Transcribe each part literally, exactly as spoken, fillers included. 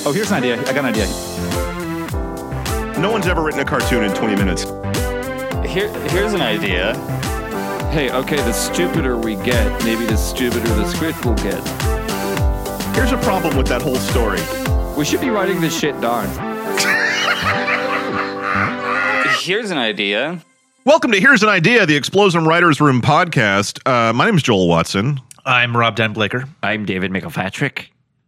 Oh, here's an idea. I got an idea. No one's ever written a cartoon in twenty minutes. Here, here's an idea. Hey, okay, the stupider we get, maybe the stupider the script will get. Here's a problem with that whole story. We should be writing this shit down. Here's an idea. Welcome to Here's an Idea, the Explosion Writers Room podcast. Uh, my name is Joel Watson. I'm Rob Dan Blaker. I'm David McElpatrick.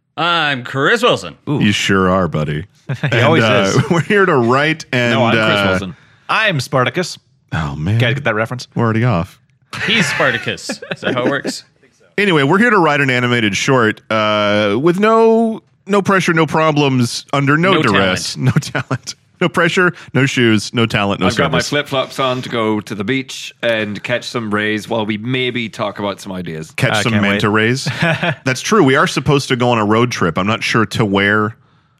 I'm Chris Wilson. Ooh. You sure are, buddy. he and, always uh, is. We're here to write and... No, I'm Chris uh, Wilson. I'm Spartacus. Oh, man. Guys, get that reference? We're already off. He's Spartacus. Is that how it works? Anyway, we're here to write an animated short uh, with no no pressure, no problems, under no, No duress, talent. no talent. No pressure, no shoes, no talent, no I've got my service. flip-flops on to go to the beach and catch some rays while we maybe talk about some ideas. Catch I some can't manta wait. rays. That's true. We are supposed to go on a road trip. I'm not sure to where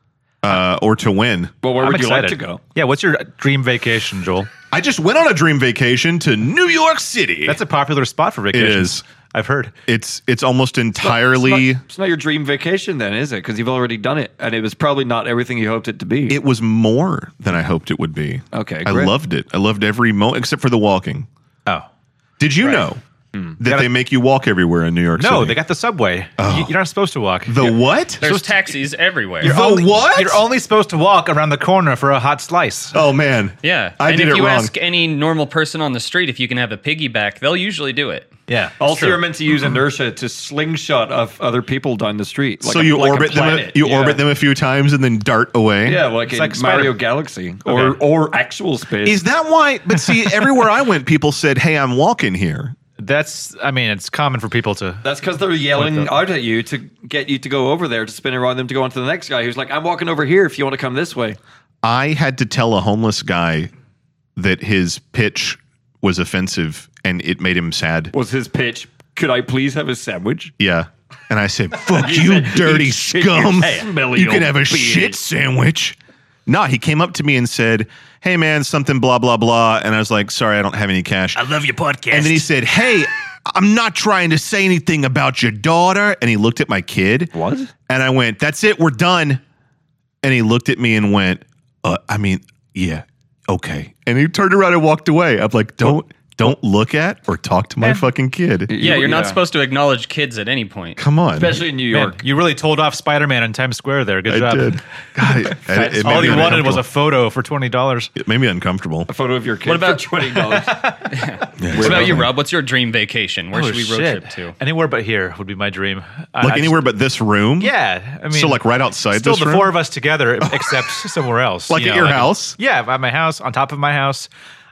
uh, or to when. Well, where I'm would excited. you like to go? Yeah, what's your dream vacation, Joel? I just went on a dream vacation to New York City. That's a popular spot for vacations. is. I've heard. It's it's almost entirely. It's not, it's not your dream vacation then, is it? Because you've already done it, and it was probably not everything you hoped it to be. It was more than I hoped it would be. Okay, I great. loved it. I loved every moment except for the walking. Oh. Did you know that they make you walk everywhere in New York City? No, they got the subway. You, you're not supposed to walk. the You're- what? There's taxis everywhere. The only- what? You're only supposed to walk around the corner for a hot slice. Oh man. Yeah. I and did if it you wrong. ask any normal person on the street if you can have a piggyback, they'll usually do it. Yeah. Also, true. you're meant to use inertia to slingshot of other people down the street. Like so a- you like a orbit them. A, planet. you Yeah. orbit them a few times and then dart away. Yeah, like in like Mario Spider- Galaxy or Okay. or actual space. Is that why? But see, everywhere I went, people said, "Hey, I'm walking here." That's, I mean, it's common for people to. That's because they're yelling What the- out at you to get you to go over there to spin around them to go on to the next guy who's like, "I'm walking over here. If you want to come this way." I had to tell a homeless guy that his pitch was offensive and it made him sad. Was his pitch? Could I please have a sandwich? Yeah. And I said, fuck You you, said, dirty "You shit scum. yourself, smelly You can old have a bitch." shit sandwich. No, he came up to me and said, hey, man, something blah, blah, blah. And I was like, sorry, I don't have any cash. I love your podcast. And then he said, hey, I'm not trying to say anything about your daughter. And he looked at my kid. What? And I went, that's it. We're done. And he looked at me and went, uh, I mean, yeah, okay. And he turned around and walked away. I'm like, don't. Don't look at or talk to my Man. fucking kid. Yeah, you're not Yeah. supposed to acknowledge kids at any point. Come on. Especially in New Man, York. you really told off Spider-Man in Times Square there. Good I job. did. God, it, it, it made All me he wanted was a uncomfortable. photo for twenty dollars. It made me uncomfortable. A photo of your kid What about- for twenty dollars. What about you, Rob? What's your dream vacation? Where Oh, should we road shit. trip to? Anywhere but here would be my dream. I- Like I anywhere but this room? Just, yeah. I mean, So like right outside still this the room? four of us together, except somewhere else. Like you at know, your like- house? Yeah, at my house, on top of my house.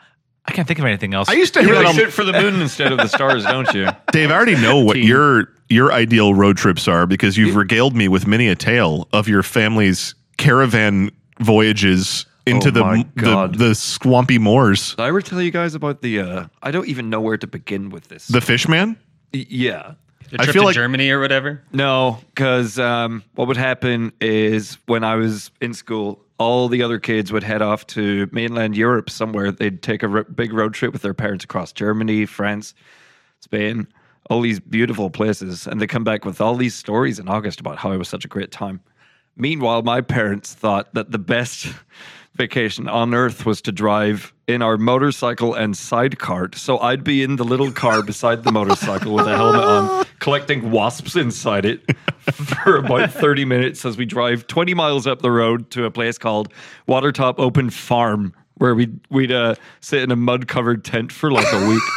I can't think of anything else. I used to You hear really that on, shoot for the moon instead of the stars, don't you? Dave, I already know what Team. your your ideal road trips are because you've regaled me with many a tale of your family's caravan voyages into Oh the, my the God. the swampy moors. Did I ever tell you guys about the, uh, I don't even know where to begin with this. The Fishman? Y- yeah. The I trip feel to like- Germany or whatever? No, because um, what would happen is when I was in school, all the other kids would head off to mainland Europe somewhere. They'd take a r- big road trip with their parents across Germany, France, Spain, all these beautiful places. And they come back with all these stories in August about how it was such a great time. Meanwhile, my parents thought that the best vacation on earth was to drive in our motorcycle and side cart. So I'd be in the little car beside the motorcycle with a helmet on, collecting wasps inside it for about thirty minutes as we drive twenty miles up the road to a place called Watertop Open Farm, where we'd, we'd uh, sit in a mud-covered tent for like a week.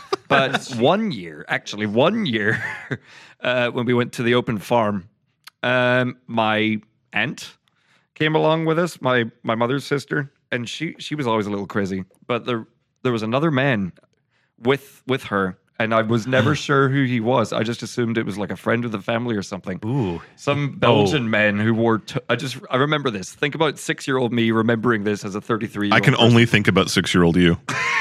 But one year, actually one year, uh, when we went to the open farm, um, my aunt came along with us, my my mother's sister, and she she was always a little crazy. But there there was another man with with her, and I was never sure who he was. I just assumed it was like a friend of the family or something. Ooh. Some Belgian man who wore. T- I just I remember this. Think about six year old me remembering this as a thirty three year I old. can only think about six year old you.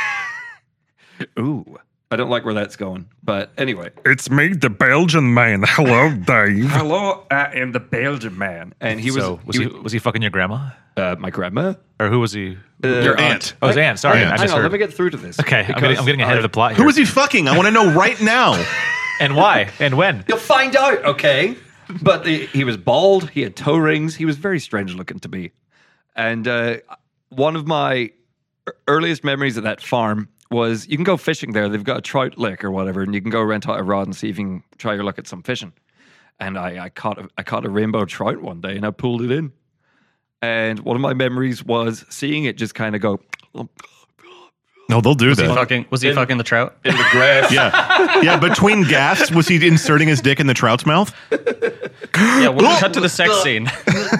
Ooh, I don't like where that's going. But anyway, It's me, the Belgian man. Hello, Dave. hello, I am the Belgian man, and he was so was he, was he fucking your grandma? uh, my grandma. Or who was he? Your aunt. Oh, his aunt. Sorry, Aunt. I Hang on, misheard. let me get through to this. Okay, I'm because- getting, I'm getting ahead of the all plot here. Who was he fucking? I want to know right now. And why? And when? You'll find out, okay? but the, he was bald. He had toe rings. He was very strange looking to me. And uh, one of my earliest memories of that farm was you can go fishing there. They've got a trout lake or whatever, and you can go rent out a rod and see if you can try your luck at some fishing. And I, I caught a, I caught a rainbow trout one day, and I pulled it in. And one of my memories was seeing it just kind of go. No, they'll do Was he that. fucking? Was he In- fucking the trout? In the grass. Yeah, yeah. Between gasps, was he inserting his dick in the trout's mouth? Yeah. We'll cut to the sex scene.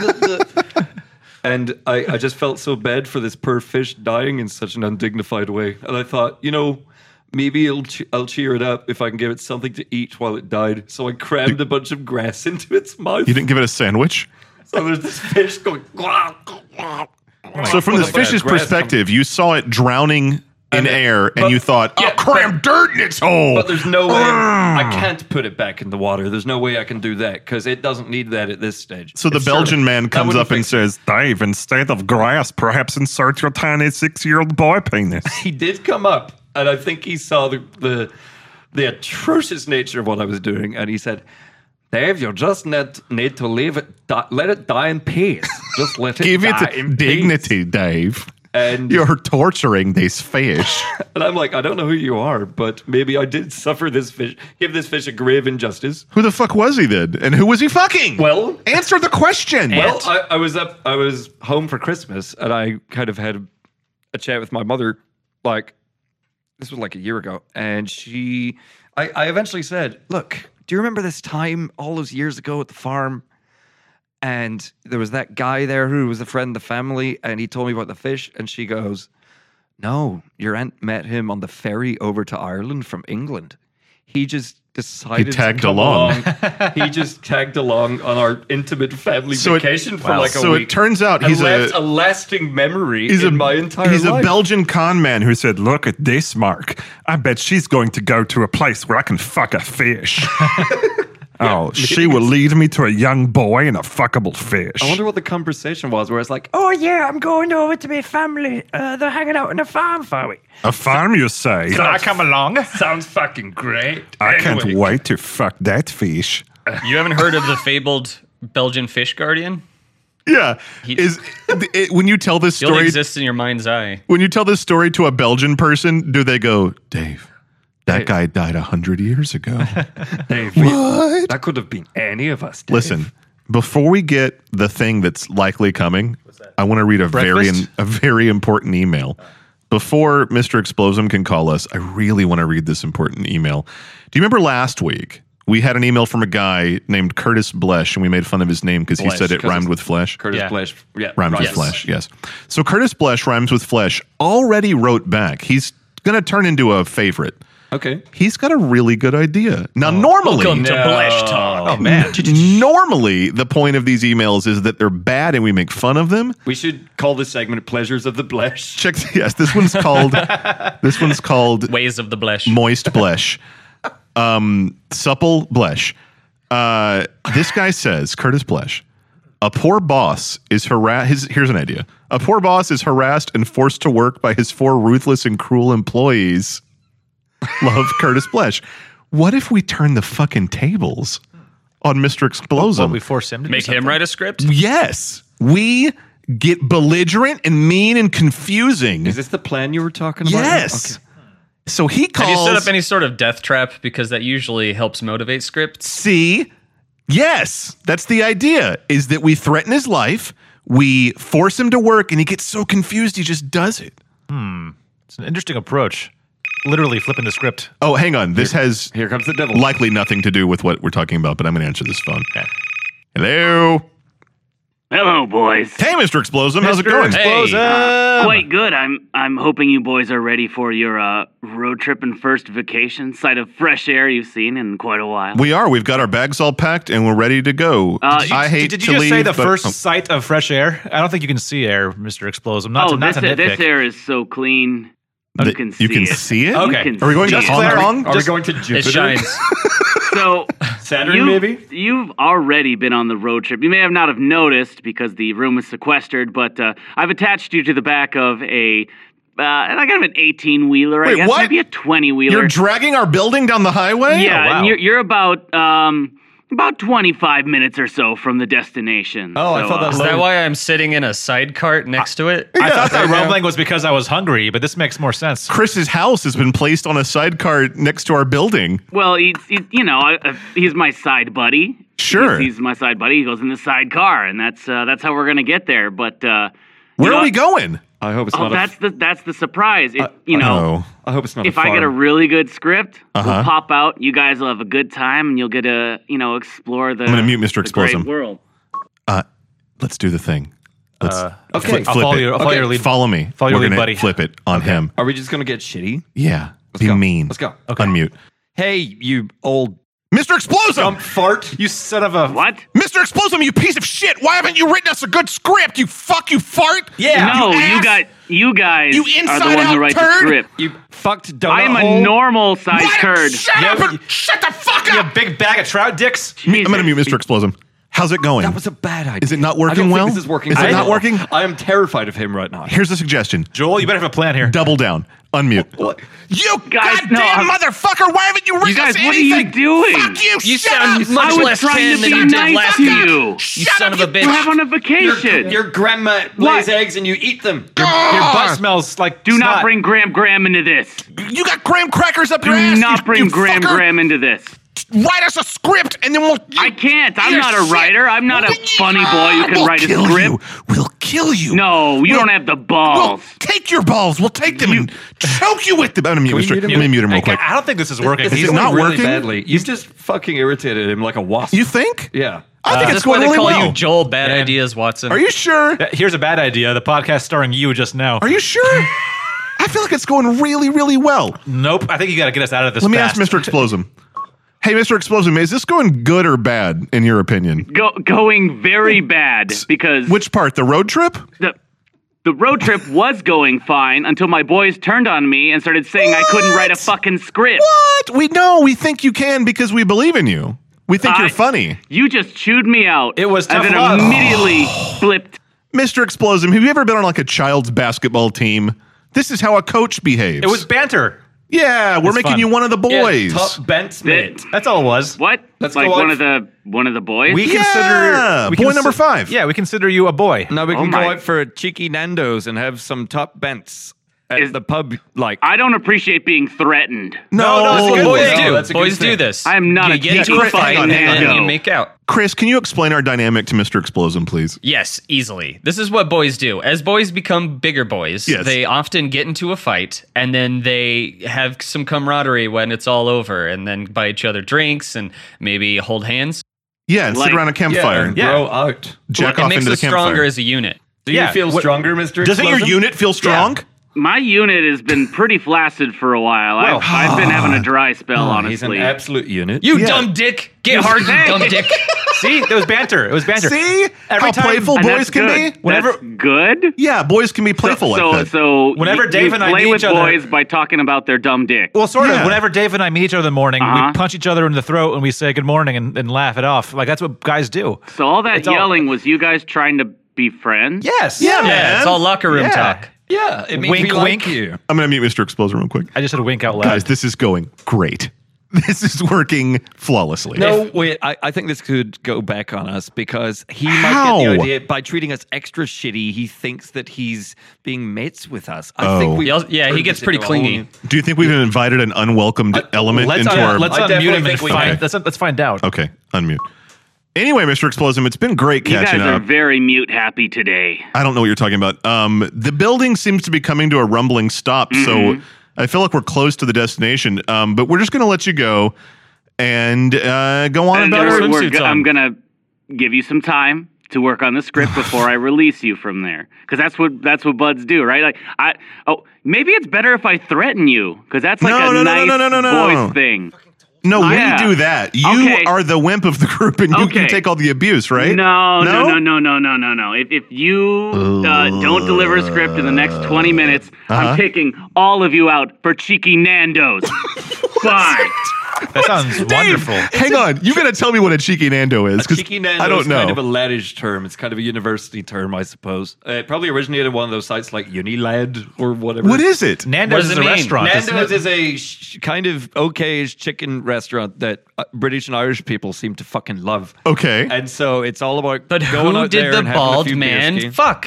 And I, I just felt so bad for this poor fish dying in such an undignified way. And I thought, you know, maybe it'll che- I'll cheer it up if I can give it something to eat while it died. So I crammed a bunch of grass into its mouth. You didn't give it a sandwich? So there's this fish going. "Gwah, gwah." So from With this a bunch fish's of grass perspective, you saw it drowning in And- air, and but- you thought, "I'll yeah, cram but- dirt in its hole." But there's no way I can't put it back in the water. There's no way I can do that because it doesn't need that at this stage. So the It's Belgian sure- man that comes wouldn't up and fix it. says, Dave, instead of grass, perhaps insert your tiny six-year-old boy penis. He did come up, and I think he saw the the, the atrocious nature of what I was doing, and he said, "Dave, you just need, need to leave it, di- let it die in peace. Just let it "Give die it in dignity, peace." Dave. And You're torturing this fish." and I'm like, I don't know who you are, but maybe I did suffer this fish, give this fish a grave injustice. Who the fuck was he then? And who was he fucking? Well, answer the question. Well, I, I was up. I was home for Christmas, and I kind of had a, a chat with my mother. Like this was like a year ago, and she, I, I eventually said, "Look, do you remember this time all those years ago at the farm? And there was that guy there who was a friend of the family, and he told me about the fish." And she goes, "No, your aunt met him on the ferry over to Ireland from England. He just." Decided He tagged to come along. He just tagged along on our intimate family So it- vacation for wow. like a So it week. turns out and he's a- left a, lasting memory He's in a, my entire he's life. a Belgian con man who said, Look at this, Mark. I bet she's going to go to a place where I can fuck a fish. Oh, she will lead me to a young boy and a fuckable fish. I wonder what the conversation was, where it's like, Oh yeah, I'm going over to my family. Uh, they're hanging out in the farm for me. A farm, you say? Can I come along? sounds fucking great. I can't Anyway. wait to fuck that fish. You haven't heard of the fabled Belgian fish guardian? "Yeah." Is it, when you tell this He only story, exists in your mind's eye. when you tell this story to a Belgian person, do they go, "Dave, that guy died a hundred years ago"? Dave, we- that could have been any of us. Dave. Listen, before we get the thing that's likely coming, I want to read a very Breakfast? a very important email. Before Mister Explosum can call us, I really want to read this important email. Do you remember last week we had an email from a guy named Curtis Blesh, and we made fun of his name because he Blesh, said it 'cause rhymed it's- with flesh? Curtis Yeah. Blesh, yeah, Rhymes right. with flesh, yes. So Curtis Blesh, rhymes with flesh, already wrote back. He's going to turn into a favorite. Okay. He's got a really good idea. Now, normally, Welcome to Blesh Talk. Oh man. normally the point of these emails is that they're bad and we make fun of them. We should call this segment "Pleasures of the Blesh." Check. Yes, this one's called. this one's called Ways of the Blesh. moist blesh, um, supple blesh. Uh, this guy says, Curtis Blesh, a poor boss is harassed. Here's an idea: a poor boss is harassed and forced to work by his four ruthless and cruel employees. Love, Curtis Blesh. What if we turn the fucking tables on Mister What, Explosum? we force him to do Make him something? write a script? Yes, we get belligerent and mean and confusing. Is this the plan you were talking about? Yes. Okay. So he calls. Have you set up any sort of death trap? Because that usually helps motivate scripts. See, yes, that's the idea. Is that we threaten his life, we force him to work, and he gets so confused he just does it. It's an interesting approach. Literally flipping the script. Oh, hang on. This has Here comes the devil. likely nothing to do with what we're talking about, but I'm going to answer this phone. Okay. Hello. Hello, boys. Hey, Mister Explosum. How's it going? Hey. Uh, quite good. I'm I'm hoping you boys are ready for your uh, road trip and first vacation, sight of fresh air you've seen in quite a while. We are. We've got our bags all packed and we're ready to go. Uh, Did you- I hate Did you to just leave, say the but- first oh. sight of fresh air? I don't think you can see air, Mister Explosum. Not oh, to, not this to air, this nitpick. air is so clean. You That- can see you can it. see it? Okay. You can Are we going see to it. Hong Claire, Kong? Are Just- we going to Jupiter? It shines. So Saturn, you, maybe? You've already been on the road trip. You may have not have noticed because the room is sequestered, but uh, I've attached you to the back of a uh, like kind of an eighteen-wheeler, I Wait, guess, what? maybe a twenty-wheeler. You're dragging our building down the highway? Yeah, Oh, wow. and you're, you're about um, About twenty-five minutes or so from the destination. Oh, I So, thought uh, that Is that why I'm sitting in a side cart next to it? I thought that Right now. rumbling was because I was hungry, but this makes more sense. Chris's house has been placed on a sidecar next to our building. Well, he's, he, you know, uh, he's my side buddy. Sure. He's, he's my side buddy. He goes in the side car, and that's uh, that's how we're gonna get there. But uh, you Where know, are we going? I hope it's Oh, not. that's a, the that's the surprise. If, you know, Oh. I hope it's not. if a I get a farm. really good script, Uh-huh. we'll pop out. You guys will have a good time, and you'll get to you know explore the. I'm gonna mute Mister the great Explosum. world. Uh, let's do the thing. Let's Uh, Okay. flip, I'll flip follow it. your, I'll follow Okay, your lead. Follow me. Follow your We're lead, gonna buddy. flip it on him. Are we just gonna get shitty? Yeah. Let's Be go. mean. Let's go. Unmute. Hey, you old Mister Explosum! dump fart. You son of a... What? Mister Explosum, you piece of shit! Why haven't you written us a good script? You fuck, you fart! Yeah. No, ass! you got you guys You are the inside one out who writes the turd! script. You fucked donut I am a hole. normal sized Why- turd. Shut Yeah, up but- and shut the fuck You up! big bag of trout dicks? I'm gonna mute Mister Explosum. How's it going? That was a bad idea. Is it not I don't working think well? This is working. Is it at not all. working? I am terrified of him right now. Here's a suggestion. Joel, you better have a plan here. Double down. Unmute. What? You Guys, goddamn no, I'm- motherfucker! Why haven't you written You guys, us what are you anything? doing? Fuck you! You shut sound up! much I was less trying tan to than be you did nice last to time. you. You Shut son up, of a you- You bitch. have on a vacation. Your grandma lays eggs and you eat them. Your butt smells like Do not snot. bring Graham Graham into this. You got graham crackers up Do your ass. not you, bring you Graham fucker. Graham into this. Write us a script and then we'll. I can't. I'm You're not a shit. writer. I'm not a funny boy who can We'll write a kill script. You. We'll kill you. No, you We'll- don't have the We'll balls. take your balls. We'll take them and choke you with them. I'm gonna mute, we Mister mute him? Let me mute him real Hey, quick. I don't think this is working. Is He's it going not really working? badly. You've just fucking irritated him like a wasp. You think? yeah. I think Is it's this why going they really call well. you Joel Bad Yeah. Ideas, Watson? Are you sure? Uh, Here's a bad idea. The podcast starring you just now. Are you sure? I feel like it's going really, really well. Nope. I think you got to get us out of this Let me fast. ask Mister Explosum. Hey, Mister Explosum, is this going good or bad in your opinion? Go, going very bad because Which part? The road trip? the the road trip was going fine until my boys turned on me and started saying I couldn't write a What? fucking script. What? We know. We think you can because we believe in you. We think I- you're funny. You just chewed me out. It was tough and then love. immediately flipped. Mister Explosum, have you ever been on like a child's basketball team? This is how a coach behaves. It was banter. Yeah, we're It's making fun. you one of the boys. Yeah, top bent mate. That's all it was. What? Let's like go one out- of the one of the boys? We Yeah, consider we boy consi- number five. Yeah, we consider you a boy. Now we Oh can my- go out for a cheeky Nando's and have some top bents at Is- the pub. Like I don't appreciate being threatened. No, no, it's a good Boys thing. do. No, that's a good Boys do thing. this. I am not you a get into geek. a Chris, fight hang on, and hang then on. you make out. Chris, can you explain our dynamic to Mister Explosum, please? Yes, easily. This is what boys do. As boys become bigger boys, Yes. they often get into a fight and then they have some camaraderie when it's all over and then buy each other drinks and maybe hold hands. Yeah, and Like- sit around a campfire. yeah, bro out. Jack it off makes into the us stronger campfire. as a unit. Do Yeah, you feel what- stronger, Mister Doesn't your Explosum? unit feel strong? My unit has been pretty flaccid for a while. I've, I've been having a dry spell, Oh, he's an honestly. absolute unit. You Yeah. dumb dick! Get hard, you dumb dick! See, it was banter. It was banter. See Every how time- playful And boys that's can good. be? Whenever- That's good. Yeah, boys can be playful so, like that. so Whenever you, Dave you and I play meet with each other- boys by talking about their dumb dick. Well, sort Yeah. of. Whenever Dave and I meet each other in the morning, Uh-huh. we punch each other in the throat and we say good morning and, and laugh it off. Like that's what guys do. So all that It's all- yelling was you guys trying to be friends? Yes. Yeah, Yeah, man. it's all locker room Yeah. talk. yeah, it means Wink, we like wink. you. I'm going to mute Mister Explosum real quick. I just said a wink out loud. Guys, this is going great. This is working flawlessly. No, wait. I, I think this could go back on us because he might How? get the idea by treating us extra shitty. He thinks that he's being mates with us. I Oh. think we. He also- yeah, he turned gets this pretty into a whole clingy. new- Do you think we've invited an unwelcomed element let's into un- our... let's I unmute definitely him and think we find. can. Let's let's find out. Okay, unmute. Anyway, Mister Explosum, it's been great You catching guys are up. very mute happy today. I don't know what you're talking about. Um, the building seems to be coming to a rumbling stop, Mm-hmm. so I feel like we're close to the destination. Um, but we're just going to let you go and uh, go on And about we're- our... we're swimsuits go- on. I'm gonna give you some time to work on the script before I release you from there, because that's what that's what buds do, right? Like, I oh maybe it's better if I threaten you, because that's like No, a no, no, nice no, no, no, no, no. voice thing. No, Yeah. we do that. You Okay. are the wimp of the group, and you can Okay. take all the abuse, right? No, no, No? no, no, no, no, no, no. If if you uh, don't deliver a script in the next twenty minutes, Uh-huh. I'm taking all of you out for cheeky Nando's. Bye. That sounds wonderful. Hang on, you got to tell me what a cheeky Nando is because Cheeky Nando I don't is know. kind of a laddish term. It's kind of a university term, I suppose. Uh, it probably originated on one of those sites like Unilad or whatever. What is it? Nando's does is it a mean? restaurant. isn't Nando's it? is a sh- kind of okay-ish chicken restaurant that uh, British and Irish people seem to fucking love. Okay. And so it's all about But going who out there did the and having a bald few man beers, fuck?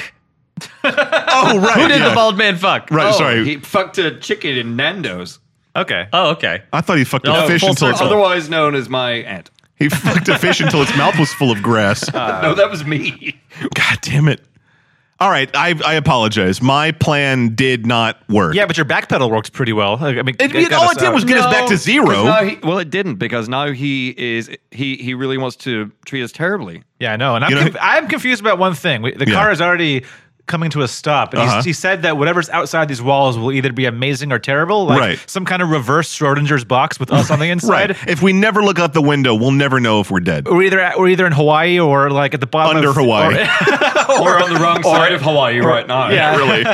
Oh, right. Who did yeah. the bald man fuck? Right, Oh, sorry. he fucked a chicken in Nando's. Okay. Oh, okay. I thought he fucked No, a fish full until its, circle. Otherwise known as my aunt. he fucked a fish until its mouth was full of grass. no, that was me. God damn it. All right, I, I apologize. My plan did not work. Yeah, but your backpedal works pretty well. I mean, It, it it- got all us it did out. was get us back to 'cause zero. now he- well, it didn't because now he is he he really wants to treat us terribly. Yeah, I know. And I'm, You know- conf- I'm confused about one thing. We, the Yeah. car is already coming to a stop. And Uh-huh. he's, he said that whatever's outside these walls will either be amazing or terrible. Like Right. some kind of reverse Schrodinger's box with us on the inside. Right. If we never look out the window, we'll never know if we're dead. We're either at, we're either in Hawaii or like at the bottom Under of Hawaii. Or on the wrong side of Hawaii right now. Yeah. Really.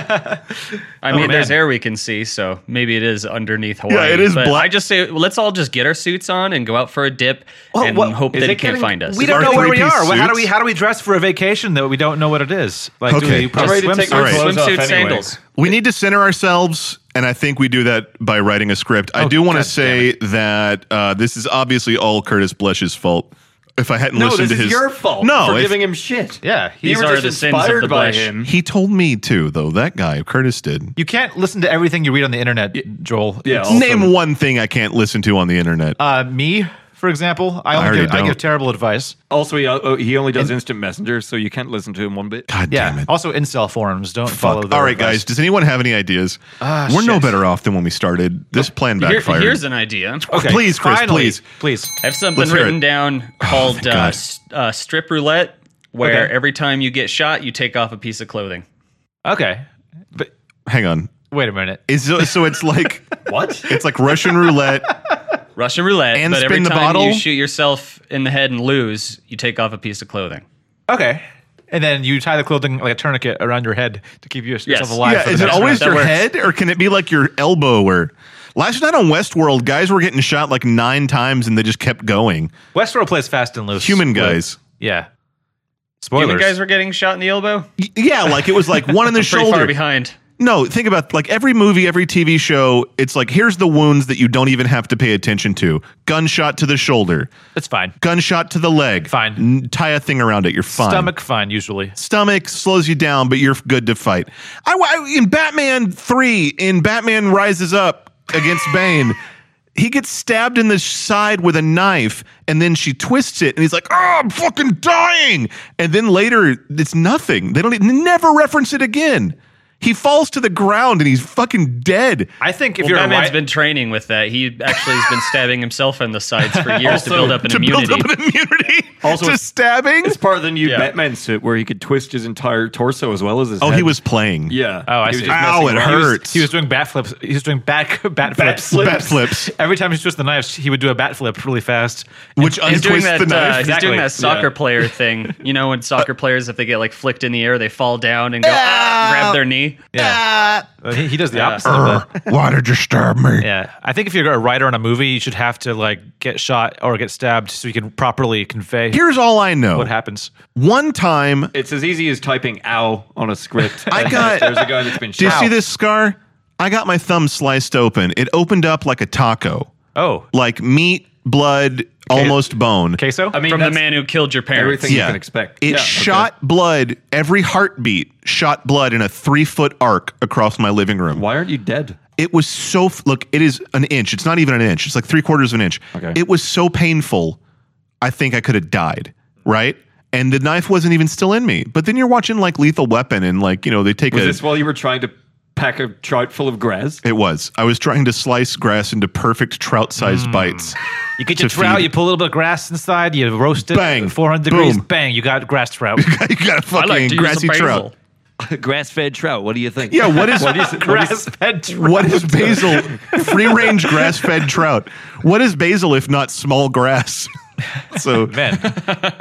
I mean, man. there's air we can see, so maybe it is underneath Hawaii. it is but black. I just say, let's all just get our suits on and go out for a dip Well, and what- hope is that it he can't getting- find us. we Is don't our know where we three-piece are. Well, How do we suits? how do we dress for a vacation that we don't know what it is? Like, Okay. do we put I'm a ready to take swimsuit? my All right. clothes off Swimsuit, anyway. sandals. We need to center ourselves, and I think we do that by writing a script. I Oh, do want to God say that uh, this is obviously all Curtis Blesh's fault. If I hadn't No, listened this to is his, your fault No, for if- giving him shit. Yeah, You he's were are just the sins of inspired the by Blesh. him. he told me to, though. That guy, Curtis, did. You can't listen to everything you read on the internet, Joel. Yeah. It's- Also- Name one thing I can't listen to on the internet. Uh, me, for example, I I only already give, I don't. give terrible advice. Also, he, uh, he only does instant messenger, so you can't listen to him one bit. God Yeah. damn it. Also, incel forums don't follow. Fuck. their All right, advice. guys. Does anyone have any ideas? Ah, We're no shit. better off than when we started. This plan Here- backfired. here's an idea. Okay, Please, Chris, finally, please. please. I have something Let's hear written it. down called thank uh, God. s- uh, strip roulette, where Okay. every time you get shot, you take off a piece of clothing. Okay, but Hang on. wait a minute. Is so, so it's like What? it's like Russian roulette. Russian roulette, And but every spin the time bottle? you shoot yourself in the head and lose, you take off a piece of clothing. Okay, and then you tie the clothing like a tourniquet around your head to keep yourself Yes. alive. Yeah, for the is it next always round. That your works. head, or can it be like your elbow? Or last night on Westworld, guys were getting shot like nine times, and they just kept going. Westworld plays fast and loose. Human But- guys. Yeah. Human Spoilers. guys were getting shot in the elbow? Y- Yeah, like it was like one in the Pretty shoulder. far behind. No, think about like every movie, every T V show. It's like here's the wounds that you don't even have to pay attention to. Gunshot to the shoulder. It's fine. Gunshot to the leg. Fine. N- tie a thing around it. You're fine. Stomach fine usually. Stomach slows you down, but you're good to fight. I, I- in Batman three, in Batman Rises Up against Bane, he gets stabbed in the side with a knife, and then she twists it, and he's like, "Oh, I'm fucking dying!" And then later, it's nothing. They don't they never reference it again. He falls to the ground, and he's fucking dead. I think if Well, you're Batman's a right, been training with that. He actually has been stabbing himself in the sides for years to Also, build up an to immunity. build up an immunity Also, to it's- stabbing. It's part of the new Yeah. Batman suit where he could twist his entire torso as well as his Oh, head. he was playing. Yeah. Oh, I He was see. just Ow, messing it around. hurts. he was doing bat flips. He was doing back bat flips. flips. Bat flips, Every time he twisted the knives, he would do a bat flip really fast. which He's doing untwists that. the knife. Uh, he's Exactly. doing that soccer Yeah. player thing. You know, when soccer players, if they get like flicked in the air, they fall down and go ah, Ah. grab their knee. Yeah, Uh, he, he does the Yeah. opposite of that. Why did you stab me? Yeah, I think if you're a writer on a movie, you should have to like get shot or get stabbed so you can properly convey Here's all I know. what happens. One time, It's as easy as typing "ow" on a script. I And got- There's a guy that's been do you shot. see this scar? I got my thumb sliced open. It opened up like a taco, Oh, like meat, blood, almost bone. queso. I mean, From the that's man who killed your parents. everything you can expect. It Yeah, okay. shot blood. Every heartbeat shot blood in a three foot arc across my living room. Why aren't you dead? It was so f- look. It is an inch. It's not even an inch. It's like three quarters of an inch. Okay. It was so painful. I think I could have died. Right. And the knife wasn't even still in me. But then you're watching like Lethal Weapon, and like you know they take Was a. this while you were trying to pack a trout full of grass? It was. I was trying to slice grass into perfect trout-sized Hmm. bites. You get your to trout, feed. you put a little bit of grass inside, you roast it, Bang. four hundred degrees, Boom. bang, you got grass trout. You got a I fucking like to use grassy some trout. basil. Grass-fed trout. What do you think? Yeah, what is Grass-fed trout. what is basil? Free-range grass-fed trout. What is basil if not small grass? So Man,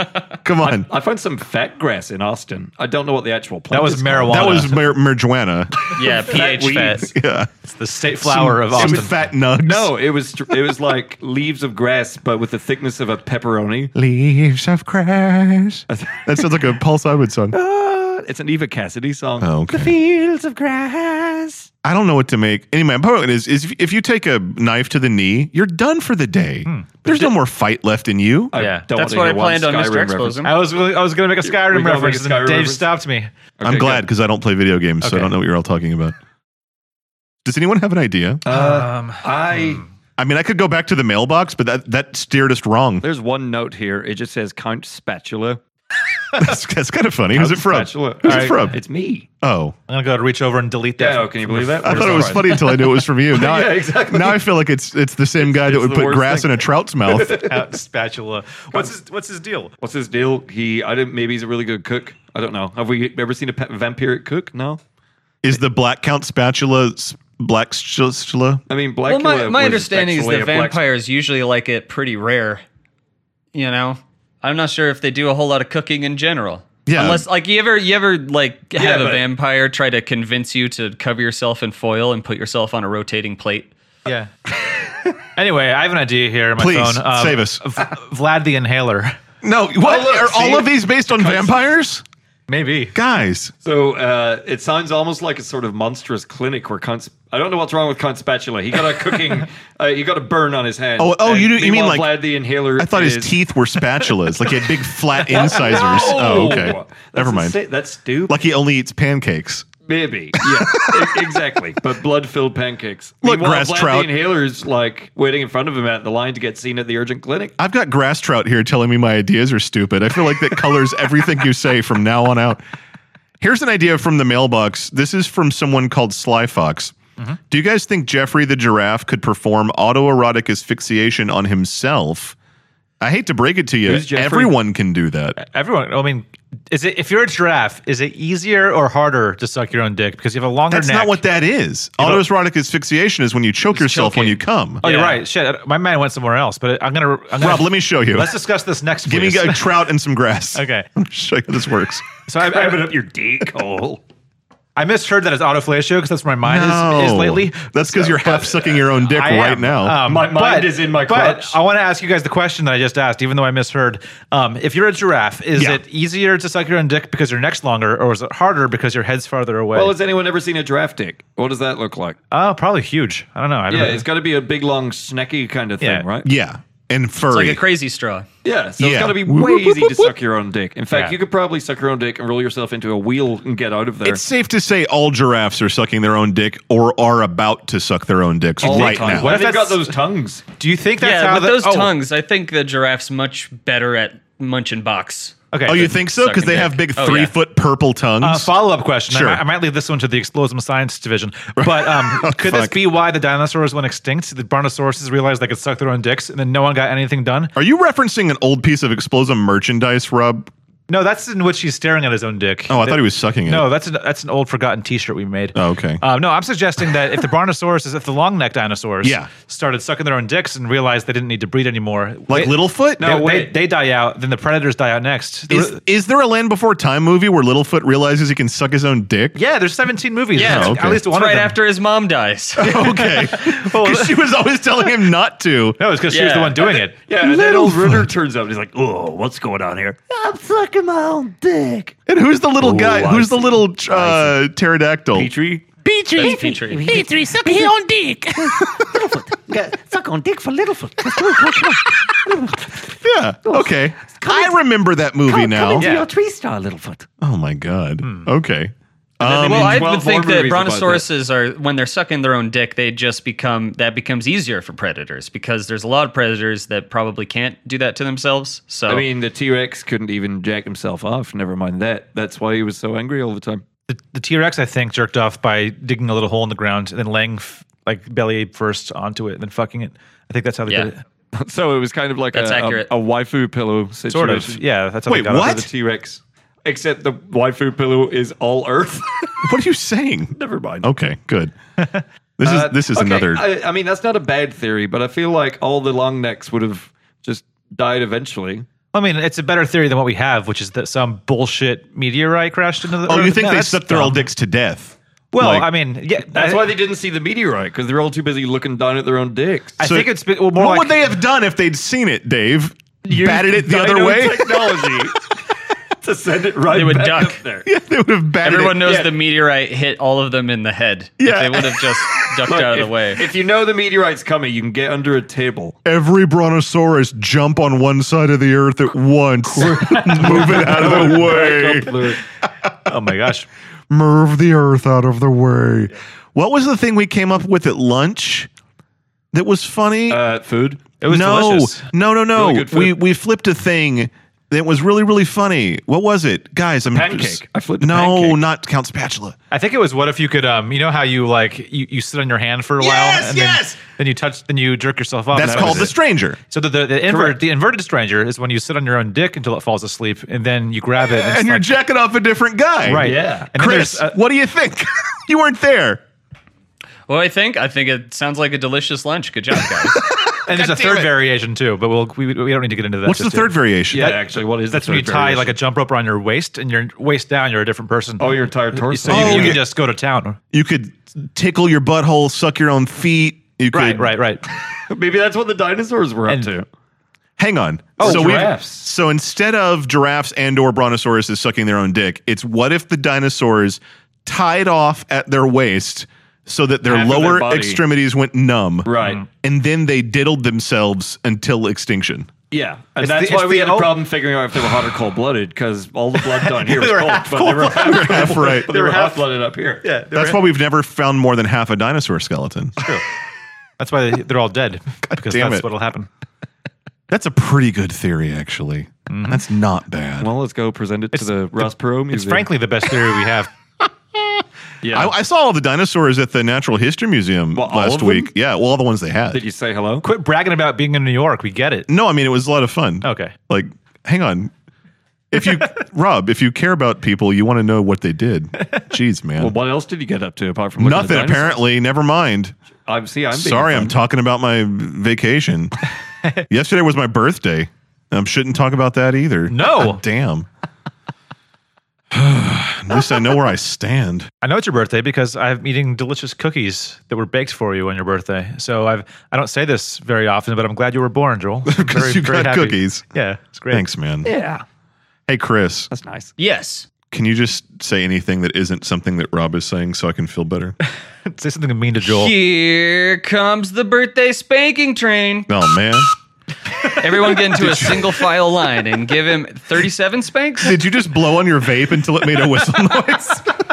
Come on. I found some fat grass in Austin. I don't know what the actual plant That was is marijuana. That was mar- marijuana. Yeah, pH fat. weeds. Yeah. It's the state flower of Austin. Some fat nugs. No, it was it was like leaves of grass, but with the thickness of a pepperoni. Leaves of grass. That sounds like a Paul Simon song. Uh, it's an Eva Cassidy song. Oh, okay. Fields of grass. I don't know what to make. Anyway, my point is, is if you take a knife to the knee, you're done for the day. There's no more fight left in you. I Yeah, don't that's wanna what I hear one planned on Skyrim Mister reference. Exposum. I was really, I was going to make a Skyrim we gonna make reference, a and Skyrim Dave reference? stopped me. I'm Okay, glad good. because I don't play video games, so I Okay. don't know what you're all talking about. Does anyone have an idea? Uh, Um, I I mean, I could go back to the mailbox, but that, that steered us wrong. there's one note here. It just says Count Spatula. That's, that's kind of funny. Who's it Count from? Spatula. Who's All it right, from? It's me. Oh. I'm going to go to reach over and delete that. Yeah, can you believe that? I thought it was funny until I knew it was from you. Now, Yeah, I, exactly. now I feel like it's it's the same guy that it's would the put worst grass thing. in a trout's mouth. Out spatula. What's his What's his deal? What's his deal? He, I didn't. Maybe he's a really good cook. I don't know. Have we ever seen a pa- vampiric cook? No. Is the black count spatula s- black spatula? I mean, Well, Blackula. my, my was understanding is actually that a black- vampires usually like it pretty rare. You know, I'm not sure if they do a whole lot of cooking in general. Yeah. Unless, like, you ever, you ever like Yeah, have a but- vampire try to convince you to cover yourself in foil and put yourself on a rotating plate. Yeah. Anyway, I have an idea here on my Please, phone. Um, save us. V- Vlad the Inhaler. No, what? look, Are all see? of these based on vampires? Maybe. Guys, So uh, it sounds almost like a sort of monstrous clinic where Count. I don't know what's wrong with Count Spatula. He got a cooking. uh, he got a burn on his hand. Oh, oh, And you do- you mean meanwhile, like- Vlad the Inhaler? I thought his is- teeth were spatulas. Like he had big flat incisors. No! Oh, okay. That's Never mind. insa- That's stupid. Like he only eats pancakes. Maybe. Yeah, e- exactly. But blood-filled pancakes. Look, Meanwhile, grass Vlad trout. the Inhaler's like waiting in front of him at the line to get seen at the urgent clinic. I've got grass trout here telling me my ideas are stupid. I feel like that colors everything you say from now on out. Here's an idea from the mailbox. This is from someone called Sly Fox. Mm-hmm. Do you guys think Jeffrey the giraffe could perform autoerotic asphyxiation on himself? I hate to break it to you. Who's Jeffrey? Everyone can do that. Everyone, I mean, is it if you're a giraffe, is it easier or harder to suck your own dick because you have a longer That's neck? not what that is. know- Autoerotic asphyxiation is when you choke yourself when choking. you come. Oh, you're Yeah. right. Shit, my mind went somewhere else. But I'm gonna, I'm gonna Rob, let me show you. Let's discuss this next. Give me please. a trout and some grass. Okay. Let me show you how this works. So I, Grab it I, up your dick hole. I misheard that as autofellatio because that's where my mind No. is, is lately. That's because you're half sucking your own dick I right am. now. Um, My mind is in my but crotch. I want to ask you guys the question that I just asked, even though I misheard. Um, if you're a giraffe, is Yeah. it easier to suck your own dick because your neck's longer, or is it harder because your head's farther away? Well, has anyone ever seen a giraffe dick? What does that look like? oh, probably huge. I don't know. I don't Yeah, know. it's got to be a big, long, snacky kind of thing, Yeah. right? Yeah. And It's furry. like a crazy straw. Yeah, so it's Yeah. got to be Whoop, way whoop, easy whoop, to whoop. suck your own dick. In fact, Yeah. you could probably suck your own dick and roll yourself into a wheel and get out of there. It's safe to say all giraffes are sucking their own dick or are about to suck their own dicks All the right time. now. What if they've got that's- those tongues? Do you think that's yeah, how with the- those oh, tongues, I think the giraffe's much better at munching box. Okay. Oh, you think so? Because Sucking they have dick. big Oh, three yeah. foot purple tongues. Uh, follow up question. Sure. I, might, I might leave this one to the explosive science division. But um, could this Fuck. be why the dinosaurs went extinct? The brontosauruses realized they could suck their own dicks, and then no one got anything done. Are you referencing an old piece of explosive merchandise, Rob? No, that's in which he's staring at his own dick. Oh, I thought he was sucking it. No, that's an, that's an old forgotten T-shirt we made. Oh, okay. Um, no, I'm suggesting that if the brontosauruses, if the long neck dinosaurs, Yeah. started sucking their own dicks and realized they didn't need to breed anymore, Like they, Littlefoot? they, No, they, wait. they die out. Then the predators die out next. Is, is there a Land Before Time movie where Littlefoot realizes he can suck his own dick? yeah, there's seventeen movies. Yeah, Oh, okay. at least It's one right of them. after his mom dies. Okay. Because she was always telling him not to. No, it's because she was the Yeah. one doing it. Yeah, and then old Ritter turns up and he's like, oh, what's going on here? I'm sucking my own dick. And who's the little Oh, guy? I Who's the see. little uh, pterodactyl? Petrie? Petrie. That's Petrie. Petrie, suck his own dick. Littlefoot. Yeah, suck on dick for Littlefoot. Let's do it. Come on, come on. Yeah. Okay. I remember that movie Come, come now. into Yeah. your tree star, Littlefoot. Oh my god. Hmm. Okay. then Um, they Well, I twelve would think more that movies about that. brontosauruses are when they're sucking their own dick, they just become that becomes easier for predators because there's a lot of predators that probably can't do that to themselves. So I mean, the T-Rex couldn't even jack himself off. Never mind that. That's why he was so angry all the time. The, the T-Rex, I think, jerked off by digging a little hole in the ground and then laying f- like belly first onto it and then fucking it. I think that's how they Yeah. did it. So it was kind of like That's a, accurate. a, a waifu pillow situation. Sort of. Yeah, that's how Wait, they got what? off. For the T-Rex. Except the waifu pillow is all Earth. what are you saying? Never mind. Okay, good. This is Uh, this is okay, another. I, I mean, that's not a bad theory, but I feel like all the long necks would have just died eventually. I mean, it's a better theory than what we have, which is that some bullshit meteorite crashed into the Oh, Earth. you think No, they that's sucked their old dumb. dicks to death? Well, Like- I mean, yeah, That's I, why they didn't see the meteorite, because they're all too busy looking down at their own dicks. I So- think it's been- well, more What like would they have done if they'd seen it, Dave? Use Batted it the other dino way? technology to send it right They would back duck. up there. Yeah, they would have batted Everyone it. knows Yeah. the meteorite hit all of them in the head. Yeah. If they would have just ducked Look, out of if, the way. if you know the meteorite's coming, you can get under a table. Every brontosaurus jump on one side of the earth at once. Move it out of the way. oh my gosh. Move the earth out of the way. What was the thing we came up with at lunch that was funny? Uh, food. It was no, delicious. no, no, no. Really good food. we we flipped a thing that was really really funny. What was it, guys? I'm Pancake. I flipped a No, pancake. not Count Spatula. I think it was what if you could, um, you know how you like you, you sit on your hand for a while Yes, and yes! then, then you touch, then you jerk yourself off. That's and that called was the it. stranger. So the the, the, invert, the inverted stranger is when you sit on your own dick until it falls asleep, and then you grab it, and, it's And you're like, jacking off a different guy. right, Yeah. And then Chris, there's, uh, what do you think? You weren't there. Well, I think I think it sounds like a delicious lunch. Good job, guys. and there's a God damn third it. variation too, but we'll we, we don't need to get into that. What's the just third yet. variation? Yeah, actually, what is That's the when you third tie variation? like a jump rope around your waist, and your waist down, you're a different person. Oh, your entire torso. So you, Oh, you yeah. can just go to town. You could tickle your butthole, suck your own feet. You could Right, right, right. Maybe that's what the dinosaurs were And- up to. Hang on. Oh, so we've- giraffes. So instead of giraffes and or brontosauruses sucking their own dick, it's what if the dinosaurs tied off at their waist so that their Half of their lower body. extremities went numb. Right. And then they diddled themselves until extinction. Yeah, and It's that's the- why it's we the had a old- problem figuring out if they were hot or cold blooded, because all the blood down here was They were cold, half but they were half, Half right. but they were half blooded up here. Yeah, That's why we've never found more than half a dinosaur skeleton. That's why they, they're all dead because damn that's it. what'll happen. That's a pretty good theory, actually. That's not bad. Well, let's go present it to the Ross Perot Museum. It's frankly the best theory we have. yeah. I, I saw all the dinosaurs at the Natural History Museum Well, all last of them? week. Yeah, well, all the ones they had. Did you say hello? Quit bragging about being in New York. We get it. No, I mean it was a lot of fun. Okay. Like, hang on. If you, Rob, if you care about people, you want to know what they did. Jeez, man. Well, what else did you get up to apart from looking at Nothing, dinosaurs? apparently. Never mind. I'm see. I'm being Sorry, I'm fun. talking about my vacation. Yesterday was my birthday. I shouldn't talk about that either. No. God damn. At least I know where I stand. I know it's your birthday because I'm eating delicious cookies that were baked for you on your birthday. So I've I don't say this very often, but I'm glad you were born, Joel. Because you got cookies. Yeah, it's great. Thanks, man. Yeah, Hey, Chris, that's nice. Yes. can you just say anything that isn't something that Rob is saying so I can feel better? Say something mean to Joel. Here comes the birthday spanking train. Oh, man. Everyone get into a single file line and give him thirty-seven spanks. Did you just blow on your vape until it made a whistle noise?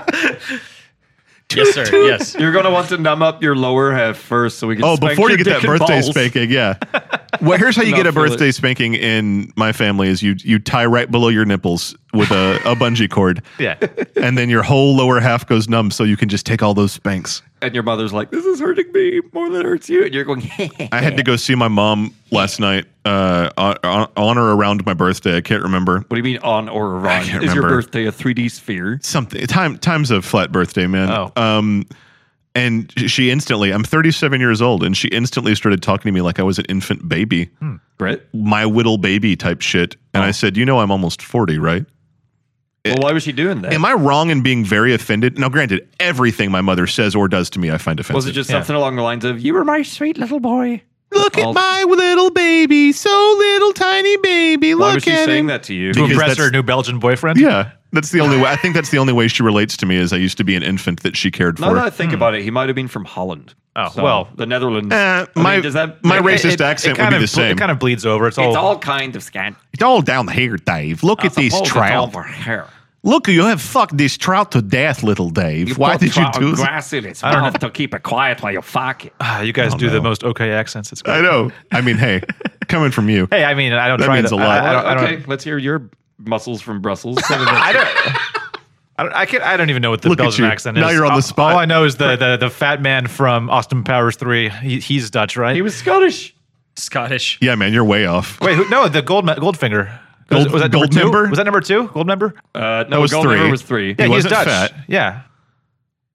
Yes, sir. Yes. You're gonna want to numb up your lower half first, so we can. Oh, spank before you your get that dick and birthday balls. spanking, yeah. Well, here's how you Not get a feel it. birthday spanking in my family: is you you tie right below your nipples with a, a bungee cord, Yeah. and then your whole lower half goes numb, so you can just take all those spanks. And your mother's like, "This is hurting me more than it hurts you," and you're going. I had to go see my mom last night, uh, on, on or around my birthday. I can't remember. What do you mean on or around? Is can't your remember. birthday a three D sphere? Something time time's a flat birthday, man. Oh. Um, and she instantly, I'm thirty-seven years old, and she instantly started talking to me like I was an infant baby, Brett? my whittle baby type shit. And I said, you know, I'm almost forty, right? Well, why was she doing that? Am I wrong in being very offended? Now, granted, everything my mother says or does to me, I find offensive. was it just Yeah. something along the lines of, "You were my sweet little boy"? look all- at my little baby, so little tiny baby. Why Look was she at saying him. that to you? To Because impress that's- her new Belgian boyfriend. Yeah, that's the only way. I think that's the only way she relates to me. Is I used to be an infant that she cared Now for. that I think about it, he might have been from Holland. Oh, well. the Netherlands. Eh, I my mean, does that my make- racist It- it- accent it would kind be the of- same. It kind of bleeds over. It's all. It's all kind of scant. It's all down here, Dave. Look at this trout. Over here. Look, you have fucked this trout to death, little Dave. Why did you do that? grass in its I don't mouth to keep it quiet while you fuck it? Ah, you guys do the most okay accents. It's great. I know. I mean, hey, coming from you. Hey, I mean, I don't That try means to, a lot. I, I don't, I don't, okay, let's hear your muscles from Brussels. I don't. I don't. I, can't, I don't even know what the Look at Belgian you. accent is. Now you're on the All- spot. All I know is the, the the fat man from Austin Powers three. He, he's Dutch, right? he was Scottish. Scottish. Yeah, man, you're way off. Wait, who, no, the gold Goldfinger. Gold- was, was that number two? Goldmember? Was that number two? Gold member? Uh, no, That was Goldmember three. was three. Yeah, He he's wasn't Dutch. fat. Yeah.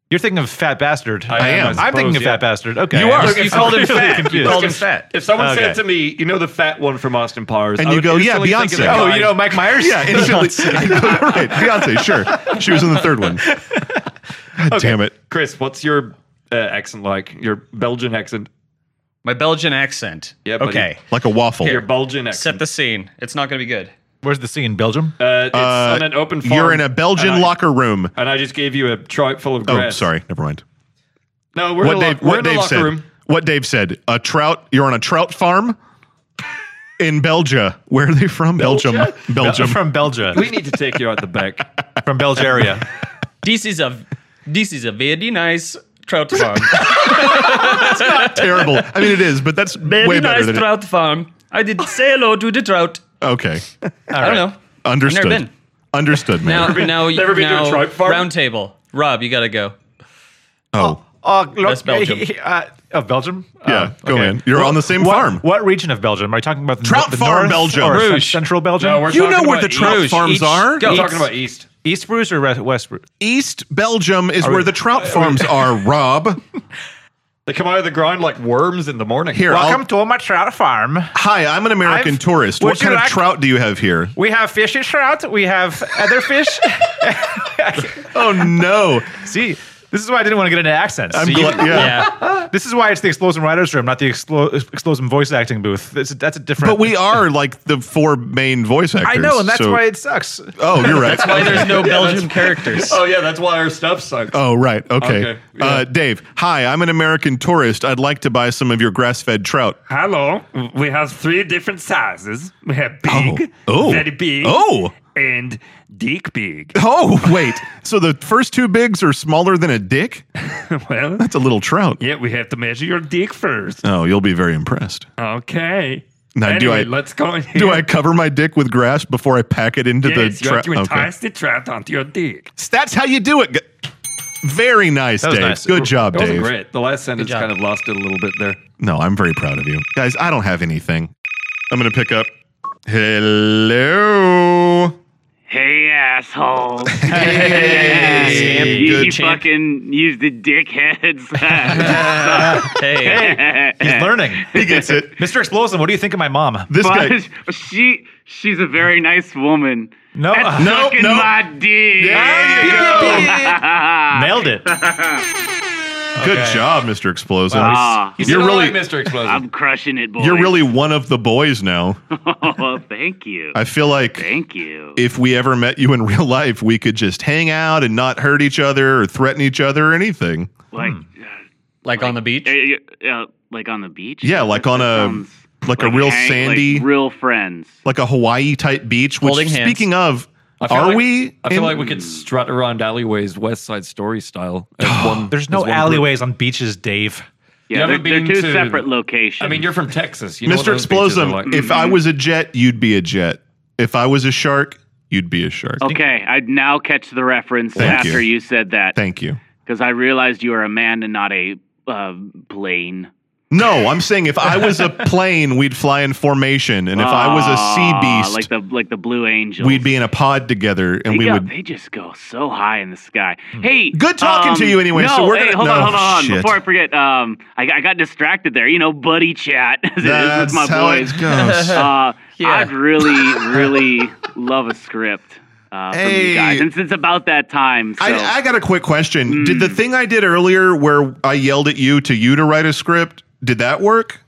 You're thinking of Fat Bastard. I am, I I'm suppose, thinking of yeah. Fat Bastard. Okay. You are. I'm You called him really fat. You confused. called him fat. If someone Okay. said to me, you know the fat one from Austin Powers, And I you would go, yeah, instantly think of Beyonce. the Oh, guy- you know Mike Myers? Yeah, instantly. I go, right, Beyonce, sure. She was in the third one. God damn it. Chris, what's your uh, accent like? Your Belgian accent? My Belgian accent. Yeah, buddy. Okay. Like a waffle. Your Belgian Set accent. the scene. It's not going to be good. Where's the scene? Belgium? Uh, it's Uh, on an open farm. You're in a Belgian and I- locker room. And I just gave you a trout full of Oh, grass. sorry. Never mind. No, we're What in a, Dave, lo- we're what in a Dave locker said. room. What Dave said. A trout. You're on a trout farm in Belgia. Where are they from? Belgium. Belgium. From Belgium. We need to take you out the back. From Belgaria. This is a this is a very nice trout farm. Terrible. I mean, it is, but that's Very way better nice than trout farm. I did say hello to the trout. it. Okay. I don't know. Understood. I've never been. Understood, Now, man. now, never been to a now trout farm? round table. Rob, you got to go. oh. Oh, look, That's Belgium. Uh, of Belgium? Yeah, Uh, go, man. You're on the same what, farm. What region of Belgium? Are you talking about the, Trout the farm, north Belgium. or Bruges. central Belgium? No, we're You know talking where the about trout East. farms Each- are? go. We're talking about East. East Bruges or West, West Bruges? East Belgium is Are where we- the trout farms are, Rob. They come out of the ground like worms in the morning. Here, Welcome I'll, to my trout farm. hi, I'm an American I've- tourist. would What you kind of like- trout do you have here? We have fishy trout. We have other fish. Oh, no. See, this is why I didn't want to get into accents. I'm See, glad. Yeah. Yeah. This is why it's the Explosion Writers Room, not the Explo- Explosion Voice Acting Booth. That's a, that's a different. But we are like the four main voice actors. I know, and that's so- why it sucks. Oh, you're right. That's why there's no Belgian characters. Oh, yeah, that's why our stuff sucks. Oh, right. Okay. Okay, yeah. Uh, Dave, hi, I'm an American tourist. I'd like to buy some of your grass fed trout. Hello. We have three different sizes. We have big, Oh. Oh. very big, Oh. and dick big. Oh, wait. So the first two bigs are smaller than a dick? Well, That's a little trout. yeah, we have to measure your dick first. Oh, you'll be very impressed. Okay. Now, do anyway, I- let's go in here. Do I cover my dick with grass before I pack it into Yes, the you have trout? to entice the trout onto your dick. That's how you do it. G- Very nice, was Dave. nice. Good job, That wasn't Dave. great. The last sentence job. kind of lost it a little bit there. No, I'm very proud of you. Guys, I don't have anything. I'm going to pick up. Hello. Hey, asshole. Hey, you good you champ. fucking use the dickheads. Hey. He's learning. He gets it. Mister Explosion, what do you think of my mom? This but guy. she she's a very nice woman. No, That's uh, No, sucking no. my dick. There you go. nailed it. Good job, Mister Explosion. Ah, You You're still really- like Mister Explosion. I'm crushing it, boys. You're really one of the boys now. Oh, thank you. I feel like Thank you. if we ever met you in real life, we could just hang out and not hurt each other or threaten each other or anything. like, Like on the beach? uh, uh, like on the beach? Yeah, like on That a sounds like a real hang- sandy, like real friends. like a Hawaii type beach. Which, Holding hands. speaking of, I feel are like, we? I feel in- like we could strut around alleyways, West Side Story style. as one, There's as no one group. alleyways on beaches, Dave. Yeah, You they're, ever they're been two to- separate locations. I mean, you're from Texas. You know Mister what those beaches are Explosive. like. If I was a jet, you'd be a jet. If I was a shark, you'd be a shark. okay. I now catch the reference Thank after you. you. said that Thank you. because I realized you are a man and not a uh, plane. No, I'm saying if I was a plane, we'd fly in formation, and if I was a Ah, sea beast, like the like the Blue Angels, we'd be in a pod together, and They, we go- would. they just go so high in the sky. Hey, Good talking um, to you anyway, No, so we're hey, gonna- hold no, on, hold on. shit. Before I forget, um, I, I got distracted there. You know, buddy chat as it is That's with my how boys. it goes. Uh, Yeah. I'd really, really love a script uh, from Hey. you guys, and it's about that time. So. I, I got a quick question. Did the Hmm. thing I did earlier, where I yelled at you to you to write a script, did that work?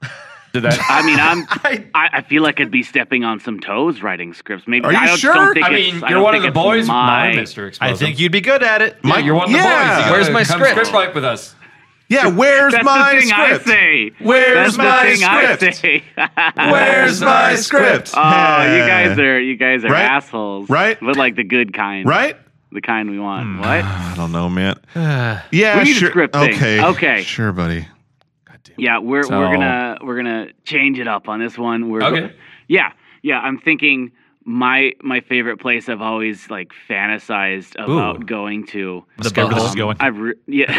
Did that? I mean, I'm. I, I feel like I'd be stepping on some toes writing scripts. Maybe Are you I don't, sure? don't think I it's- mean, I you're don't one of think the it's boys. My, My Mister I Explosive. think you'd be good at it. Yeah, you're one of the Yeah. boys. You Where's gotta my come script? Script write with us. Yeah, where's That's my the thing script? I say. Where's That's my the thing script? I say. Where's my script? Oh, you guys are you guys are Right? assholes, Right? But like the good kind, Right? The kind we want. Hmm. What? I don't know, man. Yeah, We need a sure. script thing. Okay. Okay. Sure, buddy. Yeah, we're So- we're gonna we're gonna change it up on this one. We're Okay. yeah, yeah. I'm thinking my my favorite place I've always like fantasized about Ooh. going to. The scared where this is Um, going. I re- yeah.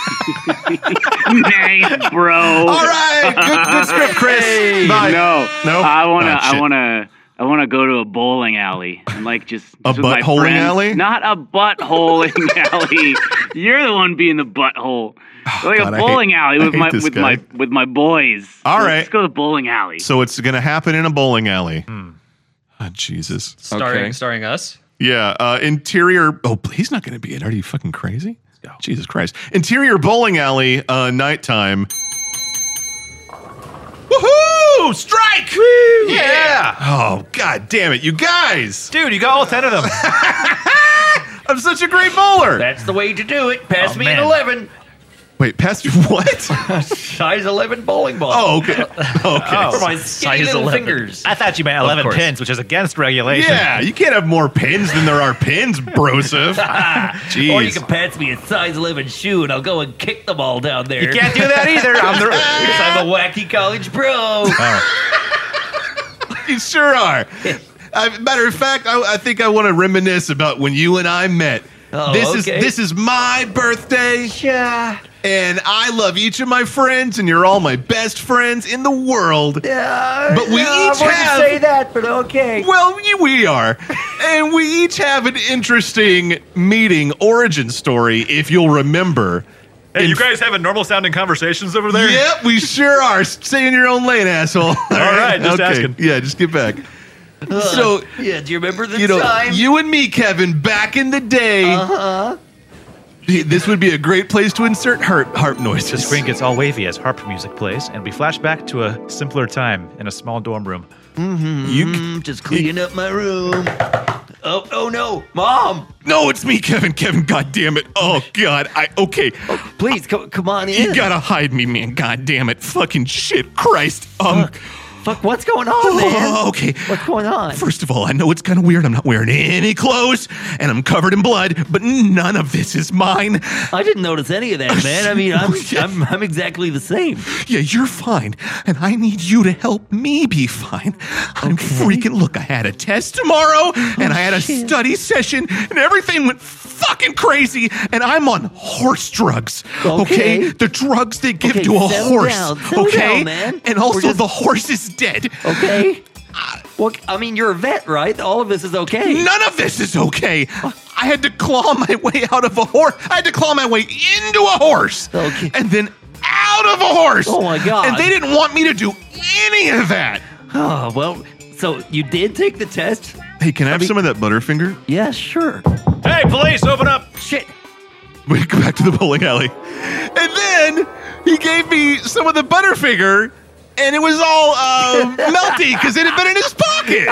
Nice, bro. All right. Good, good script, Chris. Bye. No, No? I wanna, Oh, shit. I wanna, I wanna go to a bowling alley and like just A just with my buttholing friends. alley? Not a buttholing alley. You're the one being the butthole. Like God, a I bowling hate- alley I with hate my this with guy. my with my boys. All Let's right. go to the bowling alley. So it's going to happen in a bowling alley. Oh, Jesus. Starring Okay. starring us. Yeah. Uh, interior. Oh, he's not going to be in. Are you fucking crazy? Jesus Christ. Interior bowling alley, uh, nighttime. Woohoo! Strike! Yeah. Oh, God damn it, you guys! Dude, you got all ten of them. I'm such a great bowler! That's the way to do it. Pass Oh, me man. an eleven. Wait, past what? Size eleven bowling ball. Oh, okay. Okay. For my skinny Size little eleven. fingers. I thought you meant eleven course. pins, which is against regulation. Yeah, you can't have more pins than there are pins, Broseph. Jeez. Or you can pass me a size eleven shoe and I'll go and kick the ball down there. You can't do that either. I'm the. Because I'm a wacky college pro. You sure are. Uh, matter of fact, I, I think I want to reminisce about when you and I met. Oh, this okay. is this is my birthday, Yeah. and I love each of my friends, and you're all my best friends in the world. Yeah. But we I each wouldn't have- say that, but okay. Well, we- we are, and we each have an interesting meeting origin story, if you'll remember. Hey, you guys having normal sounding conversations over there? Yep, we sure are. Stay in your own lane, asshole. All right, just asking. Yeah, just get back. So, Yeah, do you remember the you know, time? you and me, Kevin, back in the day. uh-huh. This would be a great place to insert harp, harp noises. The screen gets all wavy as harp music plays, and we flash back to a simpler time in a small dorm room. You, Mm, just cleaning up my room. Oh, oh no, Mom! no, it's me, Kevin. Kevin, God damn it. Oh, God. I okay. Please come, come on in. You gotta hide me, man. God damn it. Fucking shit. Christ. Um. Fuck, what's going on, man? Oh, okay. What's going on? First of all, I know it's kind of weird. I'm not wearing any clothes, and I'm covered in blood, but none of this is mine. I didn't notice any of that, man. I mean, I'm, I'm, I'm exactly the same. Yeah, you're fine, and I need you to help me be fine. I'm freaking. Look, I had a test tomorrow, and I had a shit. study session, and everything went fucking crazy, and I'm on horse drugs. Okay. The drugs they give Okay, to a settle horse. down, settle okay, down, man. and We're also just- the horse is dead. Okay. Well, I mean, you're a vet, right? All of this is okay. None of this is okay. I had to claw my way out of a horse. I had to claw my way into a horse. Okay. And then out of a horse. Oh, my God. And they didn't want me to do any of that. Oh, well, so you did take the test? Hey, can I have some of that Butterfinger? Yeah, sure. Hey, police, open up! Shit. We go back to the bowling alley. And then he gave me some of the Butterfinger, and it was all uh, melty because it had been in his pocket.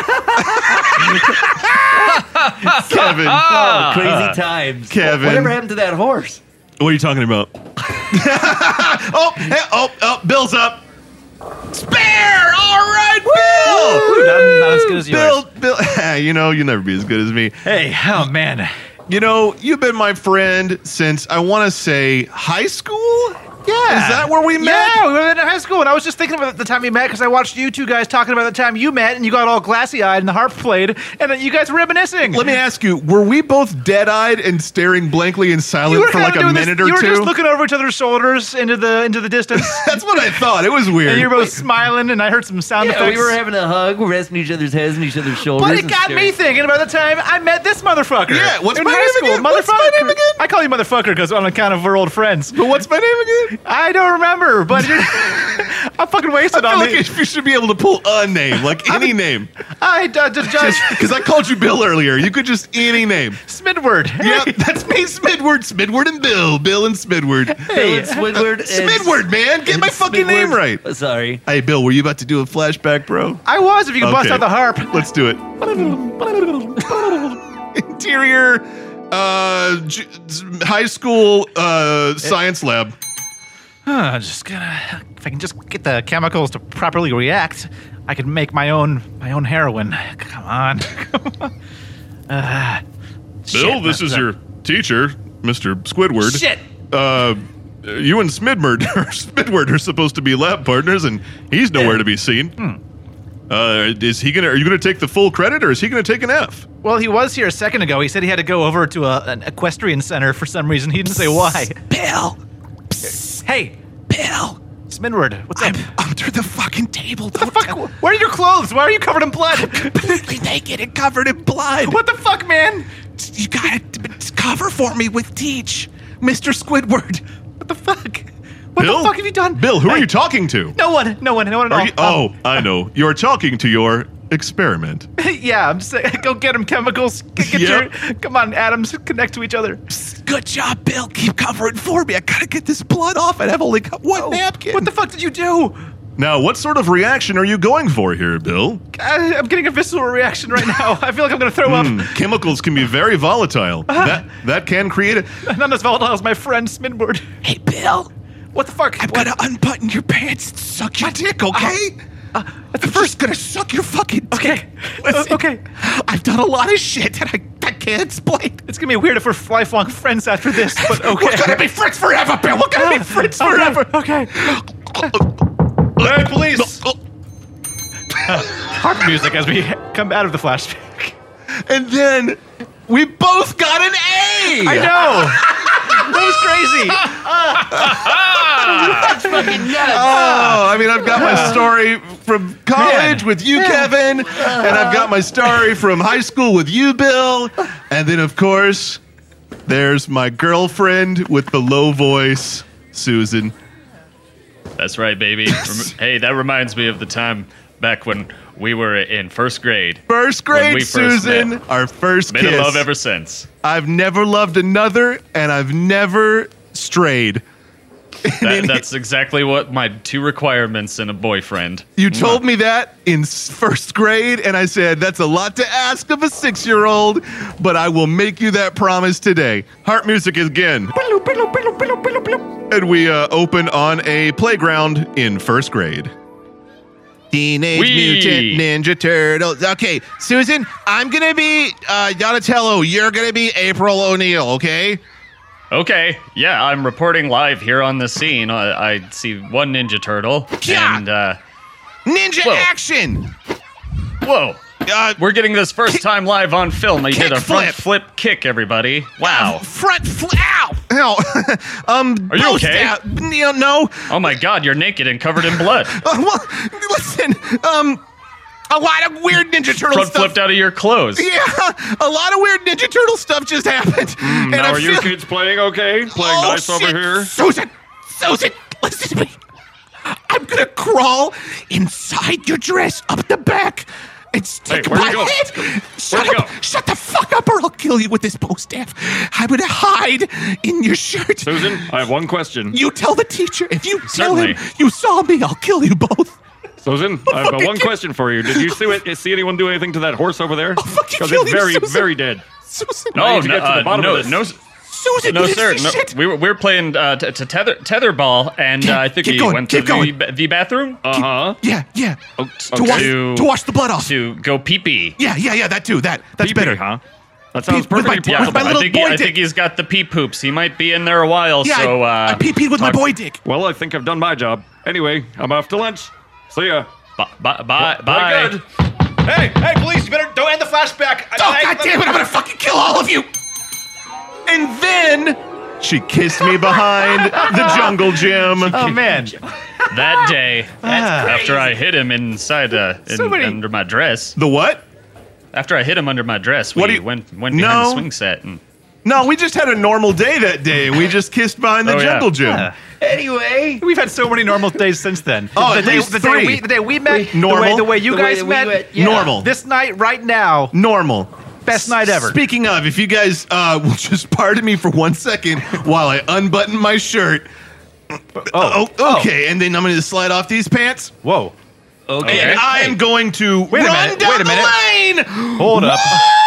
Kevin, Oh, crazy times. Kevin. Whatever happened to that horse? what are you talking about? oh, hey, oh, oh, Bill's up. Spare! All right, Bill! Ooh, not, not as good as yours. Bill, Bill, you know, you'll never be as good as me. Hey, oh man. You know, you've been my friend since, I want to say, high school? Yeah. Is that where we met? Yeah, we were in high school, and I was just thinking about the time we met because I watched you two guys talking about the time you met, and you got all glassy-eyed, and the harp played, and then you guys were reminiscing. Let me ask you, were we both dead-eyed and staring blankly and you silent were for kinda like a doing this- minute or You were two? just looking over each other's shoulders into the into the distance, That's what I thought. It was weird. and you were both smiling, and I heard some sound Yeah, effects. we were having a hug. We're resting each other's heads and each other's shoulders. But it and got me staring. thinking about the time I met this motherfucker. Yeah, what's in my high name school. again? What's my Motherfucker. name again? I call you motherfucker because on account of we're old friends. But what's my name again? I don't remember, but you're, I'm fucking I wasted feel on like the. you should be able to pull a name, like any name. I uh, just judge Because I called you Bill earlier. You could just any name. Smidward. Yep, that's me, Smidward. Smidward and Bill. Bill and Smidward. Bill and Swidward. and- Smidward, man. Get and my fucking Smidward. name right. Uh, Sorry. Hey, Bill, were you about to do a flashback, bro? I was. If you can bust Okay. out the harp. Let's do it. Interior, uh, j- high school, uh, science lab. Huh, just gonna. If I can just get the chemicals to properly react, I can make my own my own heroin. Come on. Come on. Uh, Bill, shit, this is uh, your teacher, Mister Squidward. Shit. Uh, you and Smidward or Smidward are supposed to be lab partners, and he's nowhere to be seen. Hmm. Uh, is he gonna? Are you gonna take the full credit, or is he gonna take an F? Well, he was here a second ago. He said he had to go over to a, an equestrian center for some reason. He didn't say why. Bill, Hey, Bill, Smidward, what's up? under the fucking table. What the fuck? Where are your clothes? Why are you covered in blood? Completely naked and covered in blood. What the fuck, man? You gotta cover for me with Teach. Mister Squidward. What the fuck? What Bill? the fuck have you done? Bill, who Hey, are you talking to? No one. No one. No one at Are all. you, oh, I know. You're talking to your experiment. Yeah, I'm just saying, go get him chemicals. Get, get Yep. your, come on, atoms, connect to each other. Good job, Bill. Keep covering for me. I gotta get this blood off, and I've only got one napkin. What the fuck did you do? Now, what sort of reaction are you going for here, Bill? I, I'm getting a visceral reaction right now. I feel like I'm gonna throw Hmm, up. chemicals can be very volatile. That that can create a. Not as volatile as my friend Smidward. Hey, Bill. What the fuck? I'm What? gonna unbutton your pants and suck your dick, okay? Uh, I'm first gonna suck your fucking dick. Okay. Listen, Uh, okay. I've done a lot of shit that I, I can't explain. It's gonna be weird if we're lifelong friends after this, but okay. We're gonna be friends forever, Bill. We're gonna be friends Okay, forever. Okay. Hey, police! Harp music as we come out of the flashback. And then we both got an A. I know. That was crazy. Oh, I mean, I've got my story from college Man. with you, Kevin, and I've got my story from high school with you, Bill, and then, of course, there's my girlfriend with the low voice, Susan. That's right, baby. Rem- hey, that reminds me of the time back when we were in first grade. First When grade, we first Susan, met. our first Been kiss. in love ever since. I've never loved another, and I've never strayed. That, that's exactly what my two requirements in a boyfriend. You told me that in s- first grade, and I said, that's a lot to ask of a six-year-old, but I will make you that promise today. Heart music again. And we uh, open on a playground in first grade. Teenage Wee. Mutant Ninja Turtles. Okay, Susan, I'm gonna be uh, Donatello. You're gonna be April O'Neil. Okay. Okay, yeah, I'm reporting live here on the scene. I, I see one Ninja Turtle, Yeah. and uh, Ninja Whoa. action. whoa, Uh, we're getting this first time live on film. He did a kick front flip. flip kick, everybody. Wow. Front fl- Ow. Ow. um, Are you both okay? out- No, no. Oh my God, you're naked and covered in blood. Uh, well, listen, um, a lot of weird Ninja Turtle Front stuff. flipped out of your clothes. Yeah, a lot of weird Ninja Turtle stuff just happened. and Now, I are you feel- kids playing okay? Playing Oh, nice over shit. here? Susan, Susan, listen to me. I'm gonna crawl inside your dress up the back and stick Hey, where'd my you go? head. Shut Where'd you up! Shut the fuck up, or I'll kill you with this bow staff. I'm gonna hide in your shirt. Susan, I have one question. You tell the teacher. If you tell Certainly. him you saw me, I'll kill you both. Susan, I have one question for you. Did you see, it, see anyone do anything to that horse over there? I'll fucking Because kill it's you, very, Susan. very dead. Susan, No, to no, get to the uh, bottom no, of this. no, Susan, no, this sir. is No, shit. we were we were playing uh, t- to tether tetherball, and uh, I think keep we going, went to keep going. the, the bathroom Uh huh. Yeah, yeah. Oh, To okay. wash, To- to wash the blood off. to go pee pee. Yeah, yeah, yeah. That too. That that's Pee-pee, better. huh? That sounds Pee- with my- perfectly Yeah, with my plausible. little I think boy he, I dick. think he's got the pee poops. He might be in there a while. Yeah, so I, uh, I pee peed with my talk- boy dick. Well, I think I've done my job. Anyway, I'm off to lunch. See ya. Bye, bye, bye. Very bye. good. Hey, hey, police! You better don't end the flashback. Oh, God damn it! I'm gonna fucking kill all of you. And then she kissed me behind the jungle gym. Oh man, That day, after I hit him inside, uh, in, So many- under my dress. The what? After I hit him under my dress, we What do you- went went No. behind the swing set and. No, we just had a normal day that day. We just kissed behind the Oh, yeah. jungle gym. Yeah. Anyway, we've had so many normal days since then. Oh, the at day, least the three. Day we, the day we met, Normal. The way, the way you The way guys that we met, met, yeah. Normal. This night, right now, Normal. best night ever. Speaking of, if you guys uh, will just pardon me for one second while I unbutton my shirt. Oh, okay. And then I'm going to slide off these pants. Whoa, Okay. And I am going to Wait a run minute, down wait a the minute. lane. hold up.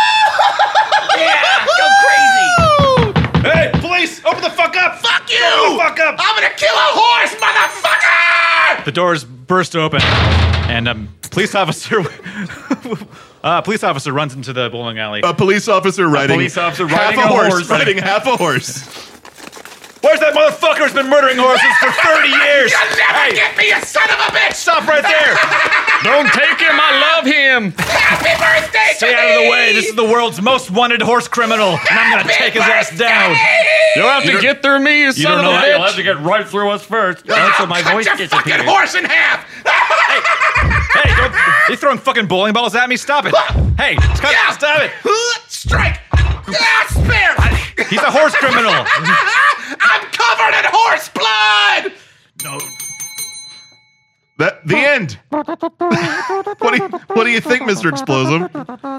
go crazy. Hey, police, open the fuck up! Fuck you! Open the fuck up! I'm gonna kill a horse, motherfucker! The doors burst open, and um, police officer, uh, police officer runs into the bowling alley. A police officer riding police officer half riding a a horse, horse. riding half a horse. Where's that motherfucker who's been murdering horses for thirty years? You'll never Hey, get me, you son of a bitch! stop right there! Don't take him. I love him. Happy birthday to Stay out of the way. This is the world's most wanted horse criminal, and I'm gonna take his ass down. You'll have to get through me, you, You son don't of know a that. You'll have bitch. to get right through us first. I'll my cut voice your fucking disappeared. horse in half! Hey, don't, you throwing fucking bowling balls at me? Stop it! Hey, stop, Yeah. stop it! Strike! Yeah, spare! He's a horse criminal. covered in horse blood. No. That the end. what do you What do you think, Mister Explosive?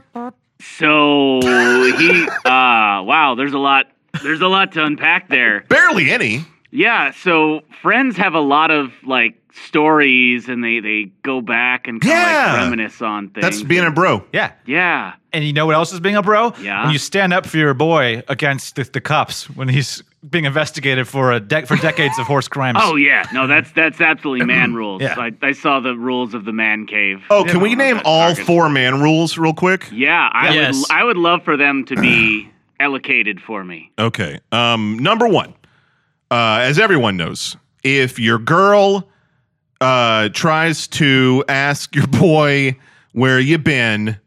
So he, uh, wow, there's a lot, there's a lot to unpack there. Barely any. Yeah, so friends have a lot of like stories, and they they go back and kind of Yeah. like reminisce on things. That's being a bro. Yeah. Yeah. And you know what else is being a bro? Yeah. When you stand up for your boy against the, the cops when he's being investigated for a de- for decades of horse crimes. Oh yeah, no, that's that's absolutely man rules. Yeah. I, I saw the rules of the man cave. Oh, can we Yeah. name all four man rules real quick? Yeah, I Yes. would I would love for them to be allocated for me. Okay. Um, number one, uh, as everyone knows, if your girl uh, tries to ask your boy where you been,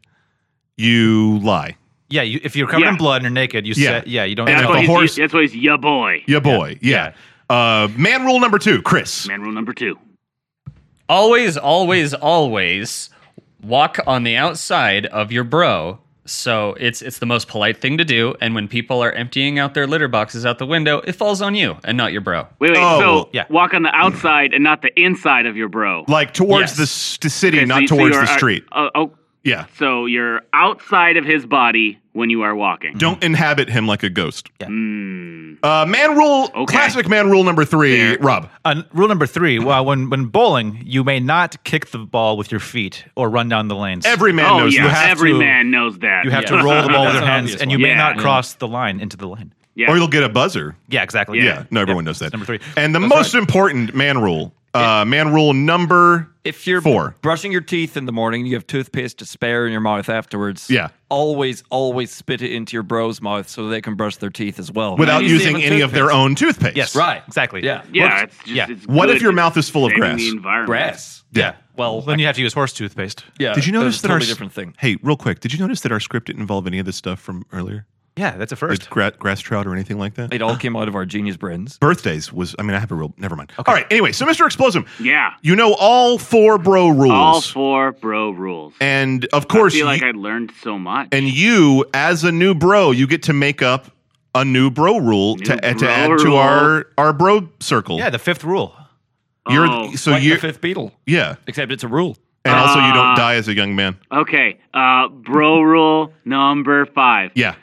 you lie. Yeah, you, if you're covered Yeah. in blood and you're naked, you Yeah. say, yeah, you don't. And That's if why a he's, horse- that's why he's ya boy. Your boy. Yeah. Uh, man rule number two, Chris. Man rule number two. Always, always, always walk on the outside of your bro. So it's it's the most polite thing to do. And when people are emptying out their litter boxes out the window, it falls on you and not your bro. Wait, wait. Oh, so yeah. walk on the outside and not the inside of your bro. Like towards Yes. the s- the city, Okay, so not you- so towards you're, the uh, street. uh, oh, Yeah. so you're outside of his body when you are walking. Don't inhabit him like a ghost. Mm. Uh, man rule, Okay. classic man rule number three, Fair. Rob. Uh, rule number three: well, when when bowling, you may not kick the ball with your feet or run down the lanes. Every man Oh knows yeah, this. have every to- man knows that. you have Yeah. to roll the ball with That's your an hands, obvious and you one. may Yeah. not Yeah. cross the line into the lane. Yeah. Or you'll get a buzzer. Yeah, exactly. Yeah, Yeah. no, everyone Yeah. knows that. Number three. And the That's most important man rule, uh, man rule number If you're four. brushing your teeth in the morning, you have toothpaste to spare in your mouth afterwards. Yeah. Always, always spit it into your bro's mouth so they can brush their teeth as well. Without And you using save any of their toothpaste. own toothpaste. Yes. Right. Exactly. Yeah. Yeah, it's just yeah. it's What good if your for mouth is full of saving grass? The environment. Grass. Yeah. Well, Then you have to use horse toothpaste. yeah. Did you notice that's that a our totally s- different thing? Hey, real quick, did you notice that our script didn't involve any of this stuff from earlier? Yeah, that's a Like first. gra- grass trout or anything like that? It all came out of our genius brains. Birthdays was, I mean, I have a real, never mind. All right, anyway, so Mister Explosive, Yeah. you know all four bro rules. All four bro rules. and of course, I feel like you- I learned so much. and you, as a new bro, you get to make up a new bro rule to, New to bro add to rule. our, our bro circle. Yeah, the fifth rule. You're, Oh, so like you, the fifth Beatle, yeah. except it's a rule. And also, you don't Uh, die as a young man. Okay, uh, bro rule number five. Yeah.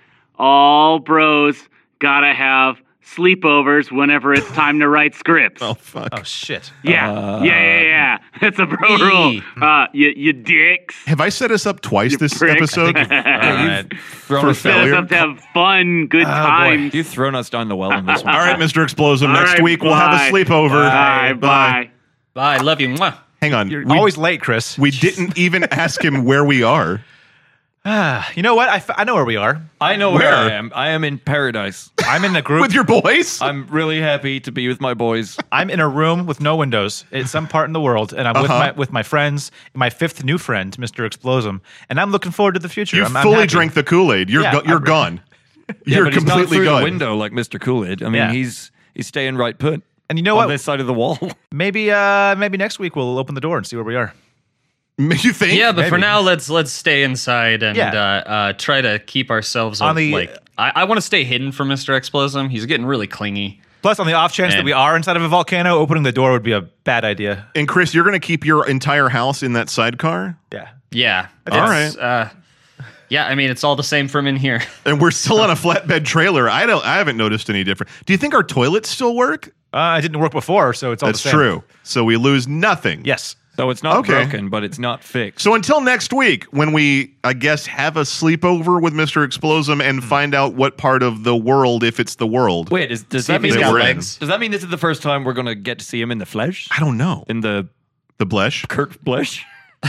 All bros gotta have sleepovers whenever it's time to write scripts. Oh, fuck. Oh shit. Yeah, Uh, yeah, yeah, yeah. That's a bro Eee. rule. Uh, you, you dicks. Have I set us up twice You this prick. episode? All right. Thrown For us Set down- us failure. up to have fun, good boy. times. You've thrown us down the well in this one. All right, Mister Explosive. All Next right, week, we'll have a bye. sleepover. Bye, bye. Bye. Love you. Mwah. Hang on. You're we, always late, Chris. we didn't even ask him where we are. Ah, you know what? I, f- I know where we are. I know where, Where? I am. I am in paradise. I'm in a group. With your boys? I'm really happy to be with my boys. I'm in a room with no windows. It's some part in the world, and I'm with Uh-huh. my with my friends. My fifth new friend, Mister Explosum, and I'm looking forward to the future. You I'm, I'm fully happy. drank the Kool-Aid. You're Yeah, go- you're I'm- gone. Yeah, You're but he's not completely through gone. the window like Mister Coolidge. I mean, Yeah. he's he's staying right put. And you know on what? this side of the wall. Maybe uh maybe next week we'll open the door and see where we are. You think? Yeah, but for Maybe. now, let's let's stay inside and Yeah. uh, uh, try to keep ourselves On on the- like. I, I want to stay hidden from Mister Explosum. He's getting really clingy. Plus, on the off chance Man. that we are inside of a volcano, opening the door would be a bad idea. And Chris, you're going to keep your entire house in that sidecar? Yeah. Yeah. All It's, Uh, yeah, I mean, it's all the same from in here. And we're still on a flatbed trailer. I don't. I haven't noticed any different. Do you think our toilets still work? Uh, it didn't work before, so it's all That's the same. true. So we lose nothing. Yes. So it's not Okay. broken, but it's not fixed. So until next week, when we, I guess, have a sleepover with Mister Explosum and find out what part of the world, if it's the world. Wait, is, does See that if mean he's got this- legs. Does that mean this is the first time we're gonna get to see him in the flesh? I don't know. In the The blesh. Kirk flesh?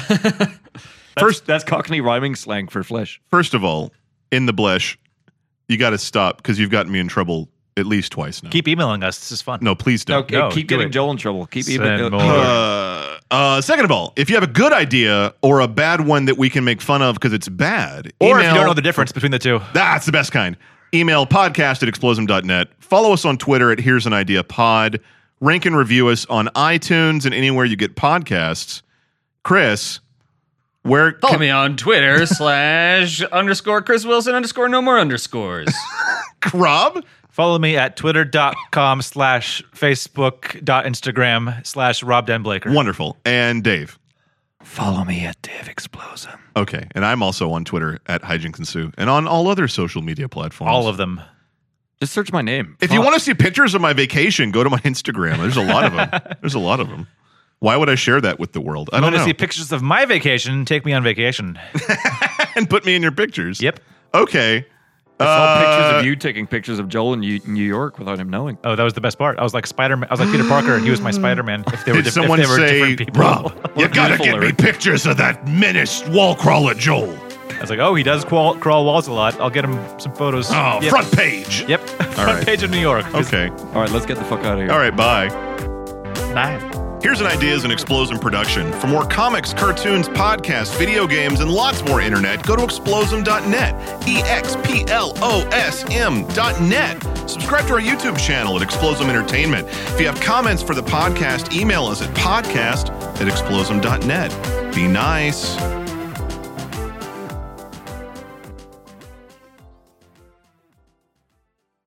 First, that's Cockney rhyming slang for flesh. First of all, in the blesh, you got to stop because you've gotten me in trouble at least twice now. Keep emailing us. This is fun. no, please don't. Okay, No, keep do getting it. Joel in trouble. Keep Send even. more. Uh, uh, second of all, if you have a good idea or a bad one that we can make fun of because it's bad, Or if you email- don't know the difference between the two. That's the best kind. Email podcast at explosum dot net. Follow us on Twitter at Here's an Idea Pod. Rank and review us on iTunes and anywhere you get podcasts. Chris, where Follow can, me on Twitter slash underscore Chris Wilson underscore no more underscores. Rob? Follow me at twitter.com slash facebook.instagram slash Rob Den Blaker. Wonderful. And Dave. Follow me at Dave Explosion. Okay. And I'm also on Twitter at Hijinks and Sue and on all other social media platforms. All of them. Just search my name. If you want to see pictures of my vacation, go to my Instagram. There's a lot of them. There's a lot of them. Why would I share that with the world? I I don't want to know. see pictures of my vacation. Take me on vacation. And put me in your pictures. Yep. Okay. I saw Uh, pictures of you taking pictures of Joel in New New York without him knowing. Oh, that was the best part. I was like Spider-Man. I was like Peter Parker, and he was my Spider-Man. If they were, Did diff- someone if they were say, different people. Rob, you gotta beautiful get me lyric. pictures of that menace wall crawler Joel. I was like, oh, he does crawl, crawl walls a lot. I'll get him some photos. Oh, Yep. front page. Yep. Front right. page of New York. Okay. All right, let's get the fuck out of here. All right, bye. Bye. Here's an Ideas and Explosum production. For more comics, cartoons, podcasts, video games, and lots more internet, go to explosum dot net. E X P L O S M dot net. Subscribe to our YouTube channel at Explosum Entertainment. If you have comments for the podcast, email us at podcast at explosum dot net. Be nice.